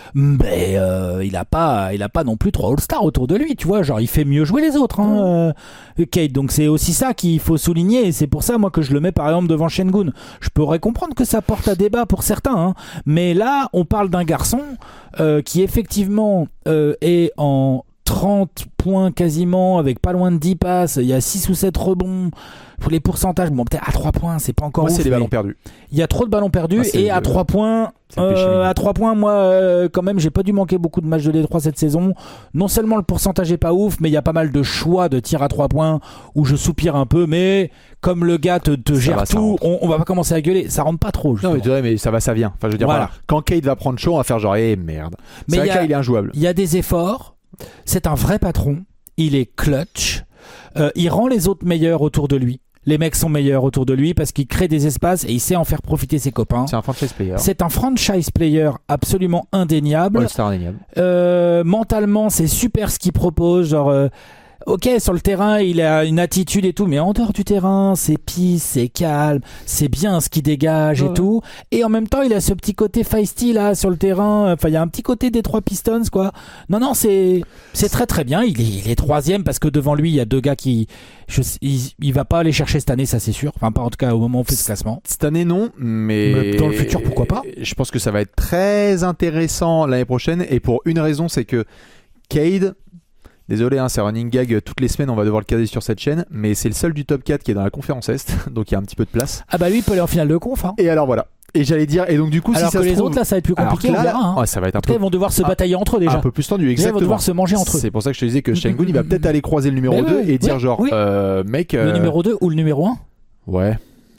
Mais euh, il a pas, il a pas non plus trois All-Stars autour de lui. Tu vois, genre, il fait mieux jouer les autres, hein, euh, Cade. Donc c'est aussi ça qu'il faut souligner, et c'est pour ça moi que je le mets par exemple devant Şengün. Je pourrais comprendre que ça porte à débat pour certains, hein, mais là, on parle d'un garçon euh, qui effectivement euh, est en trente points quasiment, avec pas loin de dix passes, il y a six ou sept rebonds. Pour les pourcentages, bon, peut-être à trois points, c'est pas encore Moi, ouf, c'est les mais ballons perdus. il y a trop de ballons perdus, Ah, c'est et à le- trois points, c'est le péché euh, mignon. à trois points, moi, euh, quand même, j'ai pas dû manquer beaucoup de matchs de Détroit cette saison. Non seulement le pourcentage est pas ouf, mais il y a pas mal de choix de tirs à trois points où je soupire un peu, mais comme le gars te, te Ça gère va, ça tout, rentre. on, on va pas commencer à gueuler, ça rentre pas trop. Non, justement. mais, tu vois, mais ça va, ça vient. Enfin, je veux dire, Voilà. voilà. Quand Cade va prendre chaud, on va faire genre, eh merde. Mais C'est vrai il y que a- là, il est injouable. Il y a des efforts, c'est un vrai patron, il est clutch, euh, il rend les autres meilleurs autour de lui. Les mecs sont meilleurs autour de lui parce qu'il crée des espaces et il sait en faire profiter ses copains. C'est un franchise player. C'est un franchise player absolument indéniable. All-Star indéniable. Euh, mentalement, c'est super ce qu'il propose. Genre, euh, ok, sur le terrain, il a une attitude et tout, mais en dehors du terrain, c'est peace, c'est calme, c'est bien ce qu'il dégage Ouais. et tout. Et en même temps, il a ce petit côté feisty là sur le terrain. Enfin, il y a un petit côté des trois Pistons, quoi. Non, non, c'est c'est très très bien. Il est, il est troisième parce que devant lui, il y a deux gars qui, je, il, il va pas aller chercher cette année, ça c'est sûr. Enfin, pas en tout cas au moment où on fait ce classement. Cette année, non, mais... Mais dans le futur, pourquoi pas ? Je pense que ça va être très intéressant l'année prochaine, et pour une raison, c'est que Cade, désolé, hein, c'est running gag, toutes les semaines on va devoir le caser sur cette chaîne, mais c'est le seul du top quatre qui est dans la conférence Est, donc il y a un petit peu de place. Ah bah lui, il peut aller en finale de conf. Hein. Et alors voilà. Et j'allais dire, et donc du coup, Alors si ça que se les trouve- autres là, ça va être plus Alors compliqué. que là, On verra. Hein. ouais, ça va être un Après, peu, ils vont devoir se un- batailler entre eux déjà. un peu plus tendu, Déjà, ils vont exactement. devoir se manger entre eux. C'est pour ça que je te disais que Şengün, il va peut-être aller croiser le numéro Mais deux oui, et dire oui, genre, oui. euh, mec, Le euh, numéro deux ou le numéro un? ouais,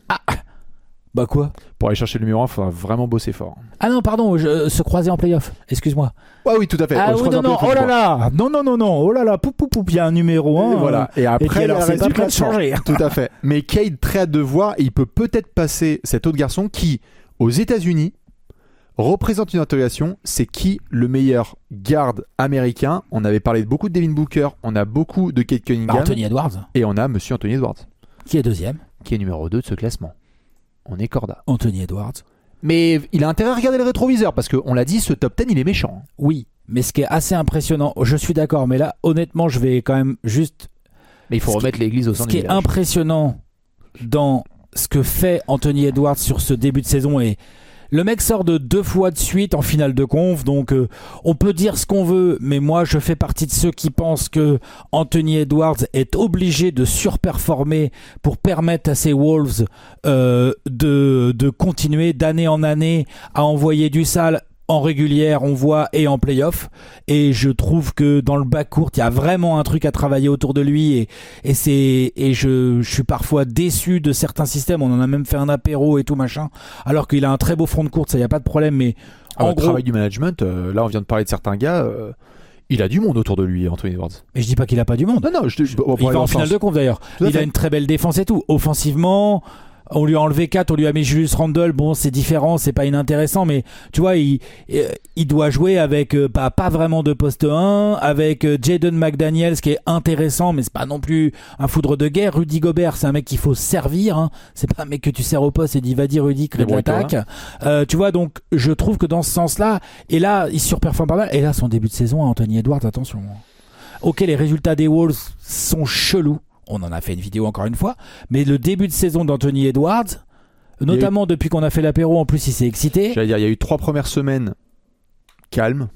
Bah quoi? pour aller chercher le numéro un, il faudra vraiment bosser fort. Ah non, pardon, je, se croiser en playoff. Excuse-moi. Ouais, oui, tout à fait. Ah On se oui, croise non, un non, peu, oh faut là le voir. là, non, non, non, non, oh là là, poup, poup, poup, il y a un numéro un. Et voilà. Et Et après, puis alors, il y a c'est le pas reste du prêt de classement. changer. Tout à fait. Mais Cade, très hâte de voir, il peut peut-être passer cet autre garçon qui, aux États-Unis, représente une interrogation. C'est qui le meilleur garde américain? On avait parlé de beaucoup de Devin Booker, on a beaucoup de Cade Cunningham, Bah, Anthony Edwards, et on a Monsieur Anthony Edwards, qui est deuxième. qui est numéro deux de ce classement. On est corda. Anthony Edwards. Mais il a intérêt à regarder le rétroviseur, parce qu'on l'a dit, ce top dix, il est méchant. Oui, mais ce qui est assez impressionnant, je suis d'accord, mais là, honnêtement, je vais quand même juste. Mais il faut Ce remettre l'église au Ce centre qui du est village. impressionnant dans ce que fait Anthony Edwards sur ce début de saison, et le mec sort de deux fois de suite en finale de conf, donc euh, on peut dire ce qu'on veut, mais moi je fais partie de ceux qui pensent que Anthony Edwards est obligé de surperformer pour permettre à ses Wolves euh, de, de continuer d'année en année à envoyer du sale en régulière, on voit, et en play-off. Et je trouve que dans le backcourt, il y a vraiment un truc à travailler autour de lui. Et, et, c'est, et je, je suis parfois déçu de certains systèmes. On en a même fait un apéro et tout machin. Alors qu'il a un très beau front de court, ça, il n'y a pas de problème. Mais Ah, en le gros, travail du management, euh, là on vient de parler de certains gars, euh, il a du monde autour de lui, Anthony Edwards. mais je dis pas qu'il a pas du monde. Non, non, je, je, bon, pour Il aller va dans en le finale sens. de conf d'ailleurs. Tout à Il fait. a une très belle défense et tout. Offensivement, on lui a enlevé quatre, on lui a mis Julius Randle. Bon, c'est différent, c'est pas inintéressant, mais tu vois, il, il doit jouer avec euh, pas, pas vraiment de poste un, avec euh, Jaden McDaniels qui est intéressant, mais c'est pas non plus un foudre de guerre. Rudy Gobert, c'est un mec qu'il faut servir, hein. C'est pas un mec que tu sers au poste et dis vas-y Rudy, crée de Débrouille-toi, l'attaque. Euh, tu vois, donc je trouve que dans ce sens-là, et là, il surperforme pas mal. Et là, son début de saison, Anthony Edwards, attention. Ok, les résultats des Wolves sont chelous. On en a fait une vidéo encore une fois, mais le début de saison d'Anthony Edwards, notamment depuis qu'on a fait l'apéro, en plus il s'est excité. J'allais dire, il y a eu trois premières semaines calmes,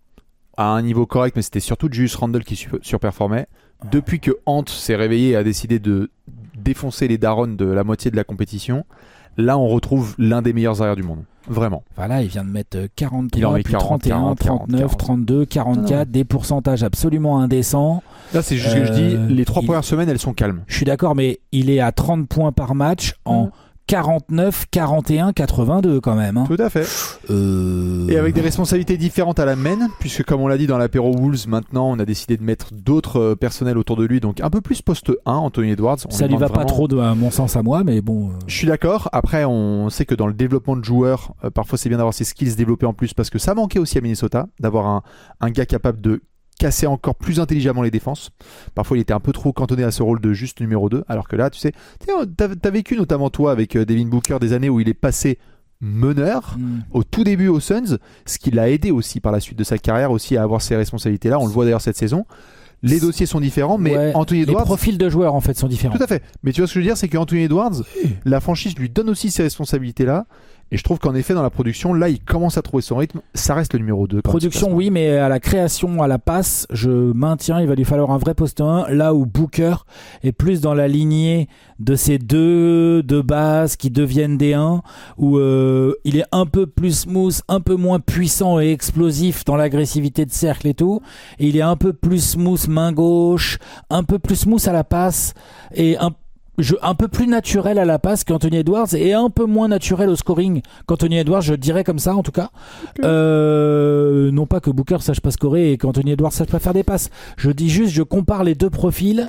à un niveau correct, mais c'était surtout Julius Randle qui su- surperformait. Depuis que Ant s'est réveillé et a décidé de défoncer les darons de la moitié de la compétition, là on retrouve l'un des meilleurs arrières du monde. Vraiment. Voilà, il vient de mettre quarante-trois, il en met puis quarante, trente et un, quarante, trente-neuf, quarante. trente-deux, quarante-quatre, des pourcentages absolument indécents. Là, c'est juste ce que je Euh, dis, les trois il- premières semaines, elles sont calmes. Je suis d'accord, mais il est à trente points par match en Mmh. quarante-neuf, quarante et un, quatre-vingt-deux quand même. Hein. Tout à fait. Euh... Et avec des responsabilités différentes à la main, puisque comme on l'a dit dans l'apéro Wolves, maintenant on a décidé de mettre d'autres euh, personnels autour de lui, donc un peu plus poste un, Anthony Edwards. On Ça lui lui va demande pas vraiment- trop, de, à mon sens, à moi, mais bon. euh, Je suis d'accord. Après, on sait que dans le développement de joueurs, euh, parfois c'est bien d'avoir ses skills développés en plus, parce que ça manquait aussi à Minnesota, d'avoir un, un gars capable de casser encore plus intelligemment les défenses. Parfois, il était un peu trop cantonné à ce rôle de juste numéro deux, alors que là, tu sais, tu as vécu notamment toi avec euh, Devin Booker des années où il est passé meneur hmm. au tout début aux Suns, ce qui l'a aidé aussi par la suite de sa carrière aussi à avoir ces responsabilités-là. On le voit d'ailleurs cette saison. Les dossiers sont différents, mais Ouais, Anthony les Edwards... profils de joueurs en fait sont différents. Tout à fait. Mais tu vois ce que je veux dire, c'est qu'Anthony Edwards, la franchise lui donne aussi ces responsabilités-là. Et je trouve qu'en effet, dans la production, là, il commence à trouver son rythme. Ça reste le numéro deux. Production, oui, mais à la création, à la passe, je maintiens, il va lui falloir un vrai poste un, là où Booker est plus dans la lignée de ces deux de base qui deviennent des un, où euh, il est un peu plus smooth, un peu moins puissant et explosif dans l'agressivité de cercle et tout, et il est un peu plus smooth main gauche, un peu plus smooth à la passe, et un Je, un peu plus naturel à la passe qu'Anthony Edwards et un peu moins naturel au scoring qu'Anthony Edwards, je dirais comme ça en tout cas. Okay. Euh, non pas que Booker sache pas scorer et qu'Anthony Edwards sache pas faire des passes. Je dis juste, je compare les deux profils.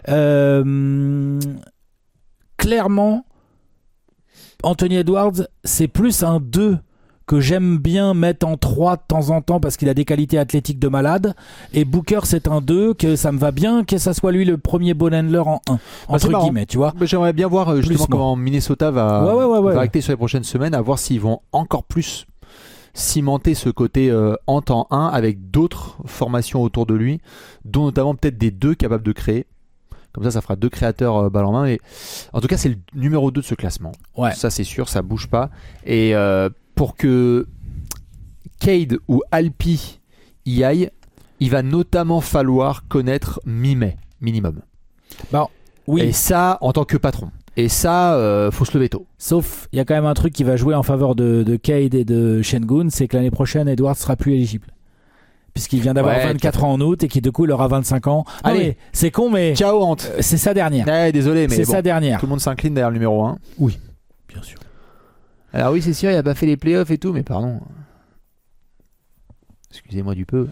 Euh, clairement, Anthony Edwards, c'est plus un deux que j'aime bien mettre en trois de temps en temps parce qu'il a des qualités athlétiques de malade, et Booker c'est un deux que ça me va bien que ça soit lui le premier ball handler en un, entre bah, guillemets, tu vois. Bah, j'aimerais bien voir justement plus comment Minnesota va, ouais, ouais, ouais, ouais. va acter sur les prochaines semaines, à voir s'ils vont encore plus cimenter ce côté euh, en temps un avec d'autres formations autour de lui, dont notamment peut-être des deux capables de créer. Comme ça, ça fera deux créateurs euh, balle en main. Et en tout cas, c'est le numéro deux de ce classement. Ouais. Ça, c'est sûr, ça bouge pas. Et euh, pour que Cade ou Alpi y aille, il va notamment falloir connaître mi-mai, minimum. Bon, oui. Et ça, en tant que patron. Et ça, euh, faut se lever tôt. Sauf, il y a quand même un truc qui va jouer en faveur de, de Cade et de Şengün, c'est que l'année prochaine, Edwards sera plus éligible. Puisqu'il vient d'avoir ouais, vingt-quatre ans en août et qui du coup il aura vingt-cinq ans. Ah Allez, oui. C'est con, mais ciao Ante. Euh, c'est sa dernière. Ouais, désolé, mais c'est bon, sa dernière. Tout le monde s'incline derrière le numéro un. Oui, bien sûr. Alors oui, c'est sûr, il a pas fait les playoffs et tout, mais pardon. Excusez-moi du peu.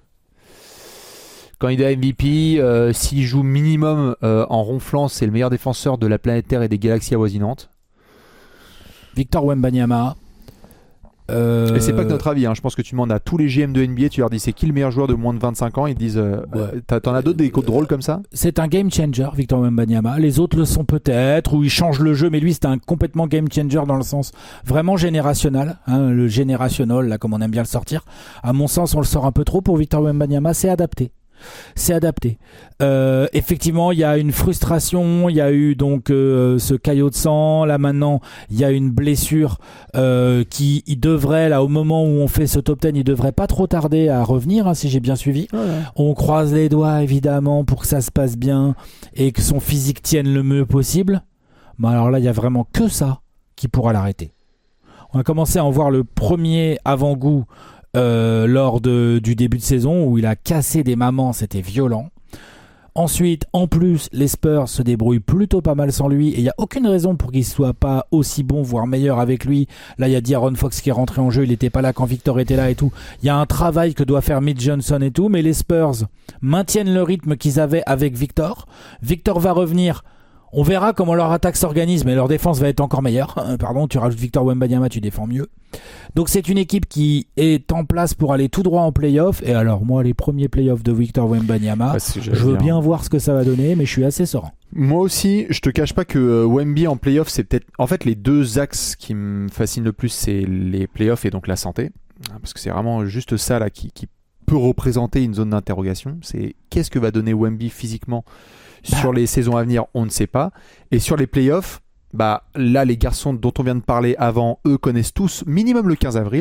Candidat M V P, euh, s'il joue minimum euh, en ronflant, c'est le meilleur défenseur de la planète Terre et des galaxies avoisinantes. Victor Wembanyama. Euh... Et c'est pas que notre avis, hein. Je pense que tu demandes à tous les G M de N B A, tu leur dis c'est qui le meilleur joueur de moins de vingt-cinq ans, ils te disent euh, ouais. T'en as d'autres des codes drôles comme ça? C'est un game changer, Victor Wembanyama. Les autres le sont peut-être, ou ils changent le jeu, mais lui c'est un complètement game changer dans le sens vraiment générationnel, hein, le générationnel, là comme on aime bien le sortir. À mon sens, on le sort un peu trop pour Victor Wembanyama, c'est adapté. C'est adapté. Euh, effectivement, il y a une frustration. Il y a eu donc euh, ce caillot de sang. Là maintenant, il y a une blessure euh, qui, il devrait là au moment où on fait ce top dix, il devrait pas trop tarder à revenir, hein, si j'ai bien suivi. Ouais. On croise les doigts évidemment pour que ça se passe bien et que son physique tienne le mieux possible. Mais alors là, il y a vraiment que ça qui pourra l'arrêter. On a commencé à en voir le premier avant-goût. Euh, lors de, du début de saison où il a cassé des mamans, c'était violent. Ensuite, en plus, les Spurs se débrouillent plutôt pas mal sans lui et il n'y a aucune raison pour qu'il soit pas aussi bon, voire meilleur avec lui. Là, il y a De'Aaron Fox qui est rentré en jeu, il n'était pas là quand Victor était là et tout. Il y a un travail que doit faire Mitch Johnson et tout, mais les Spurs maintiennent le rythme qu'ils avaient avec Victor. Victor va revenir. On verra comment leur attaque s'organise, mais leur défense va être encore meilleure. Pardon, tu rajoutes Victor Wembanyama, tu défends mieux. Donc c'est une équipe qui est en place pour aller tout droit en play-off. Et alors moi, les premiers play-offs de Victor Wembanyama, ouais, je veux dire. bien voir ce que ça va donner, mais je suis assez serein. Moi aussi, je te cache pas que euh, Wemby en play-off, c'est peut-être... En fait, les deux axes qui me fascinent le plus, c'est les play-offs et donc la santé. Parce que c'est vraiment juste ça là qui, qui peut représenter une zone d'interrogation. C'est qu'est-ce que va donner Wemby physiquement sur les saisons à venir, on ne sait pas. Et sur les playoffs, bah, là, les garçons dont on vient de parler avant, eux connaissent tous minimum le quinze avril.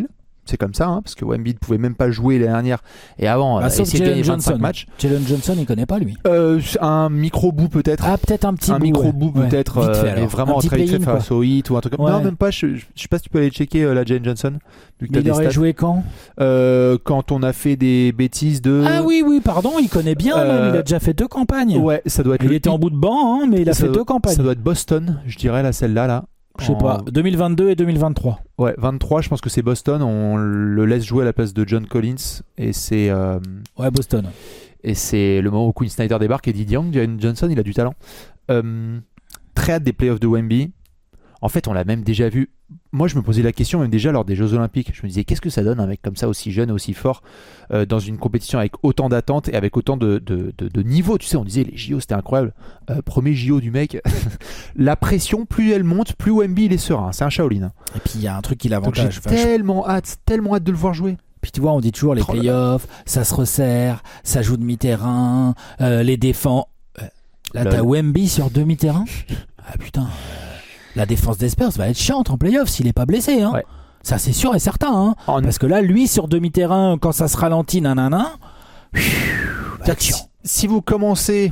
C'est comme ça, hein, parce que Wemby ne pouvait même pas jouer l'année dernière. Et avant, ah, euh, essayer de gagner Johnson. vingt-cinq matchs. Jalen Johnson, il connaît pas, lui. Euh, un micro-bout peut-être. Ah, peut-être un petit un bout. micro-bout ouais. peut-être. Ouais. Fait, euh, mais vraiment très vite fait face au Heat ou un truc comme ça. Ouais. Non, même pas. Je, je, je sais pas si tu peux aller checker euh, la Jalen Johnson. Vu que mais il aurait stats. joué quand euh, Quand on a fait des bêtises de. Ah oui, oui, pardon, il connaît bien. Euh, Même. Il a déjà fait deux campagnes. Ouais, ça doit être. Il le était Heat. en bout de banc, hein, mais il a ça fait doit, deux campagnes. Ça doit être Boston, je dirais, là, celle-là, là. Je sais en... pas, deux mille vingt-deux et deux mille vingt-trois. Ouais, vingt-trois, je pense que c'est Boston. On le laisse jouer à la place de John Collins. Et c'est. Euh... Ouais, Boston. Et c'est le moment où Quinn Snyder débarque et dit Young, Jalen Johnson, il a du talent. Euh... Très hâte des playoffs de Wemby. En fait, on l'a même déjà vu. Moi, je me posais la question, même déjà lors des Jeux Olympiques. Je me disais, qu'est-ce que ça donne un mec comme ça, aussi jeune et aussi fort, euh, dans une compétition avec autant d'attentes et avec autant de, de, de, de niveau. Tu sais, on disait, les J O, c'était incroyable. Euh, premier J O du mec. La pression, plus elle monte, plus Wemby, il est serein. C'est un Shaolin. Et puis, il y a un truc qui Donc, l'avantage. j'ai tellement hâte, tellement hâte de le voir jouer. Puis tu vois, on dit toujours les Oh là là. playoffs, ça se resserre, ça joue demi-terrain, euh, les défends. Euh, là, Lol. t'as Wemby sur demi-terrain. Ah putain, euh, la défense des Spurs va être chiante en playoffs s'il est pas blessé. Hein. Ouais. Ça, c'est sûr et certain. Hein. En... Parce que là, lui, sur demi-terrain, quand ça se ralentit, nanana, va être si, chiant. si vous commencez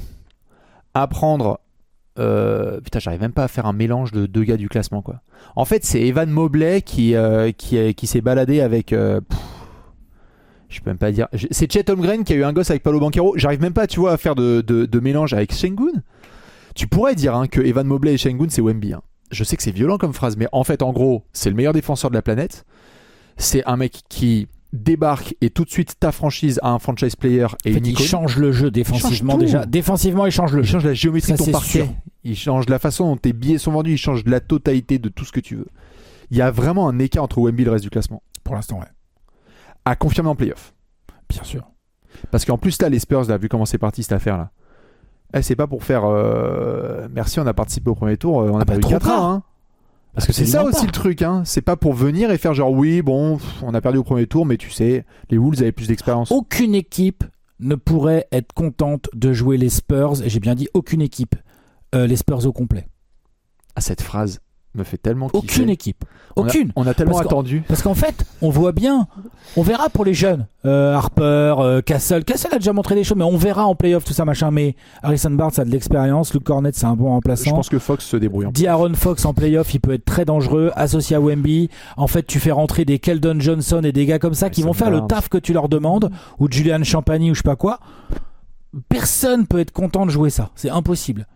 à prendre. Euh, putain, j'arrive même pas à faire un mélange de deux gars du classement, quoi. En fait, c'est Evan Mobley qui, euh, qui, qui s'est baladé avec. Euh, pff, je peux même pas dire. C'est Chet Holmgren qui a eu un gosse avec Paolo Banchero. J'arrive même pas, tu vois, à faire de, de, de mélange avec Sengun. Tu pourrais dire hein, que Evan Mobley et Sengun, c'est Wemby. Hein. Je sais que c'est violent comme phrase, mais en fait, en gros, c'est le meilleur défenseur de la planète. C'est un mec qui débarque et tout de suite ta franchise à un franchise player et En fait, une il icône. change le jeu défensivement tout. déjà. Défensivement, il change le Il jeu. change la géométrie Ça, de ton c'est parquet. sûr. Il change la façon dont tes billets sont vendus. Il change la totalité de tout ce que tu veux. Il y a vraiment un écart entre Wemby et le reste du classement. Pour l'instant, ouais. À confirmer en playoff. Bien sûr. Parce qu'en plus, là, les Spurs, là, vu comment c'est parti cette affaire-là, eh, c'est pas pour faire euh... merci, on a participé au premier tour, on a Ah bah, perdu trop quatre tard. un. Hein. Parce que c'est ça Absolument aussi pas. le truc. Hein. C'est pas pour venir et faire genre oui, bon, pff, on a perdu au premier tour, mais tu sais, les Wolves avaient plus d'expérience. Aucune équipe ne pourrait être contente de jouer les Spurs, et j'ai bien dit aucune équipe, euh, les Spurs au complet. Ah, cette phrase me fait tellement kiffer. Aucune équipe. Aucune. On a, on a tellement Parce qu'en- attendu. Parce qu'en fait, on voit bien, on verra pour les jeunes, euh, Harper, euh, Castle. Castle a déjà montré des choses, mais on verra en playoff tout ça machin. Mais Harrison Barnes a de l'expérience, Luke Cornett c'est un bon Je remplaçant. pense que Fox se débrouille. D'Aaron Fox en playoff, il peut être très dangereux, associé à Wemby. En fait, tu fais rentrer des Keldon Johnson et des gars comme ça qui Harrison vont faire le Barnes. taf que tu leur demandes, ou Julian Champagny ou je sais pas quoi. Personne peut être content de jouer ça, c'est impossible.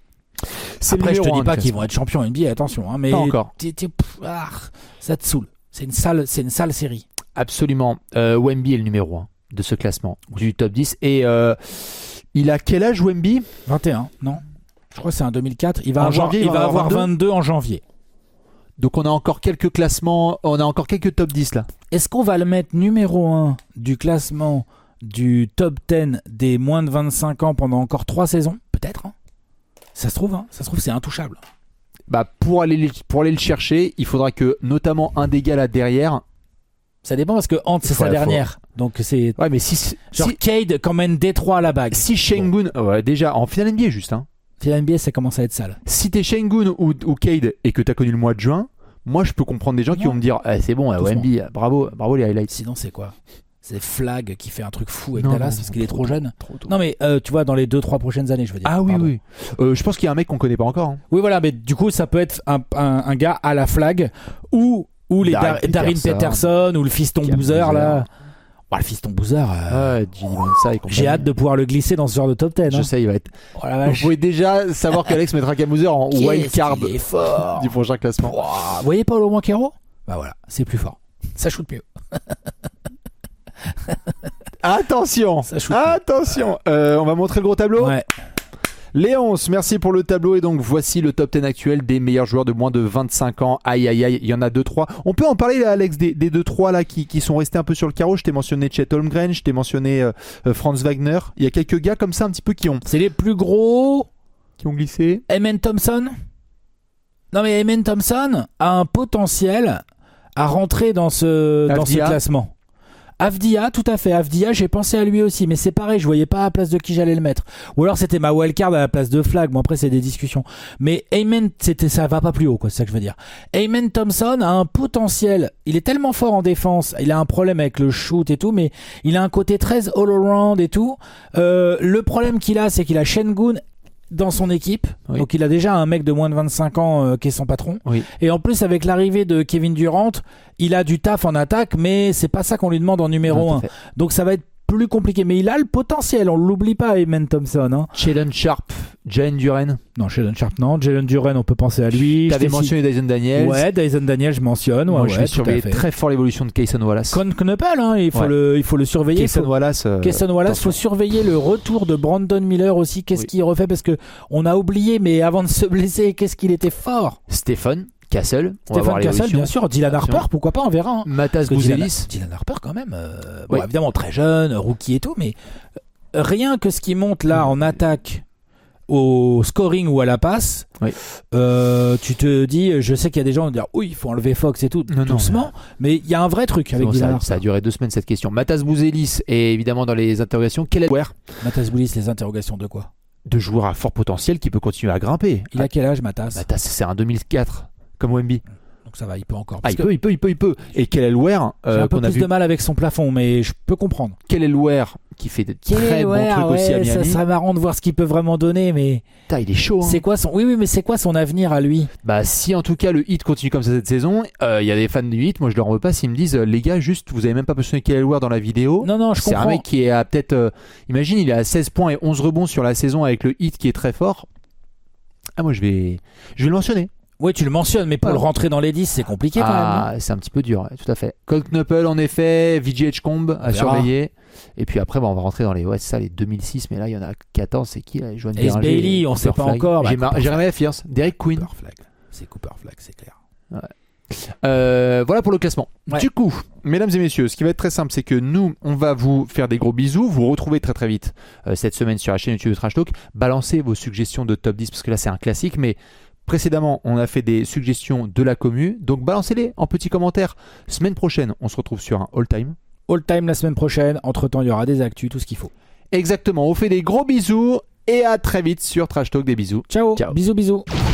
C'est Après, le je te numéro dis un pas du qu'ils vont classement. être champions N B A, attention, hein, mais Pas encore. t'es- t'es- pff, ah, ça te saoule. C'est une sale, c'est une sale série. Absolument. Euh, Wemby est le numéro un de ce classement, du top dix. Et euh, il a quel âge, Wemby? vingt et un, non? Je crois que c'est un deux mille quatre. Il va En avoir, janvier, il va avoir vingt-deux vingt-deux en janvier. Donc on a encore quelques classements, on a encore quelques top dix là. Est-ce qu'on va le mettre numéro un du classement du top dix des moins de vingt-cinq ans pendant encore trois saisons? Peut-être. Hein. Ça se trouve, hein. Ça se trouve, c'est intouchable. Bah pour aller, pour aller le chercher, il faudra que notamment un des gars là derrière. Ça dépend parce que Ant, c'est Faut- sa faut- dernière. Donc c'est. Ouais, mais si Genre si, Cade quand même Détroit à la bague. si Sengun, ouais, déjà en finale N B A juste. Hein. La N B A, ça commence à être sale. Si t'es Sengun ou, ou Cade et que t'as connu le mois de juin, moi je peux comprendre des gens qui Non. vont me dire, eh, c'est bon, Doucement. Wemby, bravo, bravo les highlights. Sinon, c'est quoi? C'est Flag qui fait un truc fou avec Non, Dallas non, parce non, qu'il est trop trop tôt. jeune. Trop tôt. Non, mais euh, tu vois, dans les deux trois prochaines années, je veux dire. Ah oui, Pardon. oui. Euh, je pense qu'il y a un mec qu'on connaît pas encore. Hein. Oui, voilà, mais du coup, ça peut être un, un, un gars à la Flag ou, ou les Darren Dar- Darren Peterson. Peterson ou le fiston Cam Boozer Boozer. là. Oh, le fiston Boozer. euh, Ouais, Ginny Mansa et compagnie. J'ai hâte de pouvoir le glisser dans ce genre de top dix. Je hein. sais, il va être. Oh la Vous vache. pouvez déjà savoir qu'Alex mettra Camouser en Qu'est-ce wild card qu'il est fort. du prochain classement. Ouah, vous voyez Paolo Banchero? Bah voilà, c'est plus fort. Ça shoot mieux. Attention, Ça shoot attention. Euh, on va montrer le gros tableau. Ouais. Léonce, merci pour le tableau. Et donc voici le top dix actuel des meilleurs joueurs de moins de vingt-cinq ans. Aïe aïe aïe, il y en a deux trois. On peut en parler là, Alex, des, des deux trois là qui, qui sont restés un peu sur le carreau. Je t'ai mentionné Chet Holmgren, je t'ai mentionné euh, euh, Franz Wagner. Il y a quelques gars comme ça un petit peu qui ont, C'est les plus gros. qui ont glissé. Amen Thompson. Non mais Amen Thompson a un potentiel à rentrer dans ce, dans ce Avdia. classement. Avdia, tout à fait. Avdia, j'ai pensé à lui aussi, mais c'est pareil, je voyais pas à la place de qui j'allais le mettre. Ou alors c'était ma wildcard à la place de Flag. Bon après c'est des discussions. Mais Amen, c'était ça va pas plus haut, quoi. C'est ça que je veux dire. Amen Thompson a un potentiel. Il est tellement fort en défense. Il a un problème avec le shoot et tout, mais il a un côté très all around et tout. Euh, le problème qu'il a, c'est qu'il a Şengün dans son équipe, oui. Donc il a déjà un mec de moins de vingt-cinq ans euh, qui est son patron, oui. Et en plus avec l'arrivée de Kevin Durant, il a du taf en attaque, mais c'est pas ça qu'on lui demande en numéro un, donc ça va être plus compliqué, mais il a le potentiel, on l'oublie pas, Amen Thompson, hein. Jalen Sharp, Jalen Duren. Non, Jalen Sharp non, Jalen Duren on peut penser à lui. T'avais mentionné Dyson Daniels. Ouais, Dyson Daniels je mentionne. Ouais, Moi ouais, je vais surveiller très fort l'évolution de Cason Wallace. Con Knuppel, hein, il faut ouais. le, il faut le surveiller. Cason Wallace. Euh, Cason Wallace, faut surveiller le retour de Brandon Miller aussi. Qu'est-ce oui. qu'il refait, parce que on a oublié, mais avant de se blesser, qu'est-ce qu'il était fort. Stéphane Castle, Stéphane Castle, bien sûr. Dylan Harper, pourquoi pas, on verra. Hein. Matas Bouzelis. Dylan, Dylan Harper, quand même. Euh, bon, oui. Évidemment, très jeune, rookie et tout, mais rien que ce qui monte là en attaque, au scoring ou à la passe, oui. euh, tu te dis, je sais qu'il y a des gens qui vont dire, oui, il faut enlever Fox et tout, non, doucement, non, mais il y a un vrai truc avec bon, Dylan ça, Harper. Ça a duré deux semaines cette question. Matas Bouzelis est évidemment dans les interrogations. Quel est le joueur Matas Bouzelis, les interrogations de quoi? De joueur à fort potentiel qui peut continuer à grimper. Il a quel âge, Matas? Matas, c'est un deux mille quatre, comme Wemby. Donc ça va, il peut encore. Ah, il peut, il peut, il peut, il peut. Et quel est le Ware euh, J'ai un peu plus vu... de mal avec son plafond, mais je peux comprendre. Quel est le Ware qui fait de très bons trucs ouais, aussi à Miami. Ça serait marrant de voir ce qu'il peut vraiment donner, mais. Putain, il est chaud. Hein. C'est quoi son Oui, oui, mais c'est quoi son avenir à lui? Bah, si en tout cas le Heat continue comme ça cette saison, il euh, y a des fans du Heat, moi je leur en veux pas s'ils me disent, euh, les gars, juste, vous avez même pas mentionné quel est le Ware dans la vidéo. Non, non, je c'est comprends. C'est un mec qui est à peut-être. Euh, imagine, il est à seize points et onze rebonds sur la saison avec le Heat qui est très fort. Ah, moi je vais, je vais le mentionner. Oui, tu le mentionnes, mais pour ah. le rentrer dans les dix, c'est compliqué quand ah, même. C'est un petit peu dur, ouais, tout à fait. Cole Knuppel, en effet, V J Edgecombe à surveiller. Et puis après, bah, on va rentrer dans les, ouais, c'est ça, les deux mille six, mais là, il y en a quatorze, c'est qui là? Joan Ace Bailey, on ne sait pas Flag. encore. J'ai bah, Jeremy Fierce, Derek Queen. Cooper Flag. C'est Cooper Flag, c'est clair. Ouais. Euh, voilà pour le classement. Ouais. Du coup, mesdames et messieurs, ce qui va être très simple, c'est que nous, on va vous faire des gros bisous, vous retrouvez très très vite euh, cette semaine sur la chaîne YouTube de Trash Talk. Balancez vos suggestions de top dix, parce que là, c'est un classique, mais précédemment, on a fait des suggestions de la commu, donc balancez-les en petits commentaires. Semaine prochaine, on se retrouve sur un all-time. All-time la semaine prochaine. Entre-temps, il y aura des actus, tout ce qu'il faut. Exactement. On fait des gros bisous et à très vite sur Trash Talk. Des bisous. Ciao. Ciao. Bisous, bisous.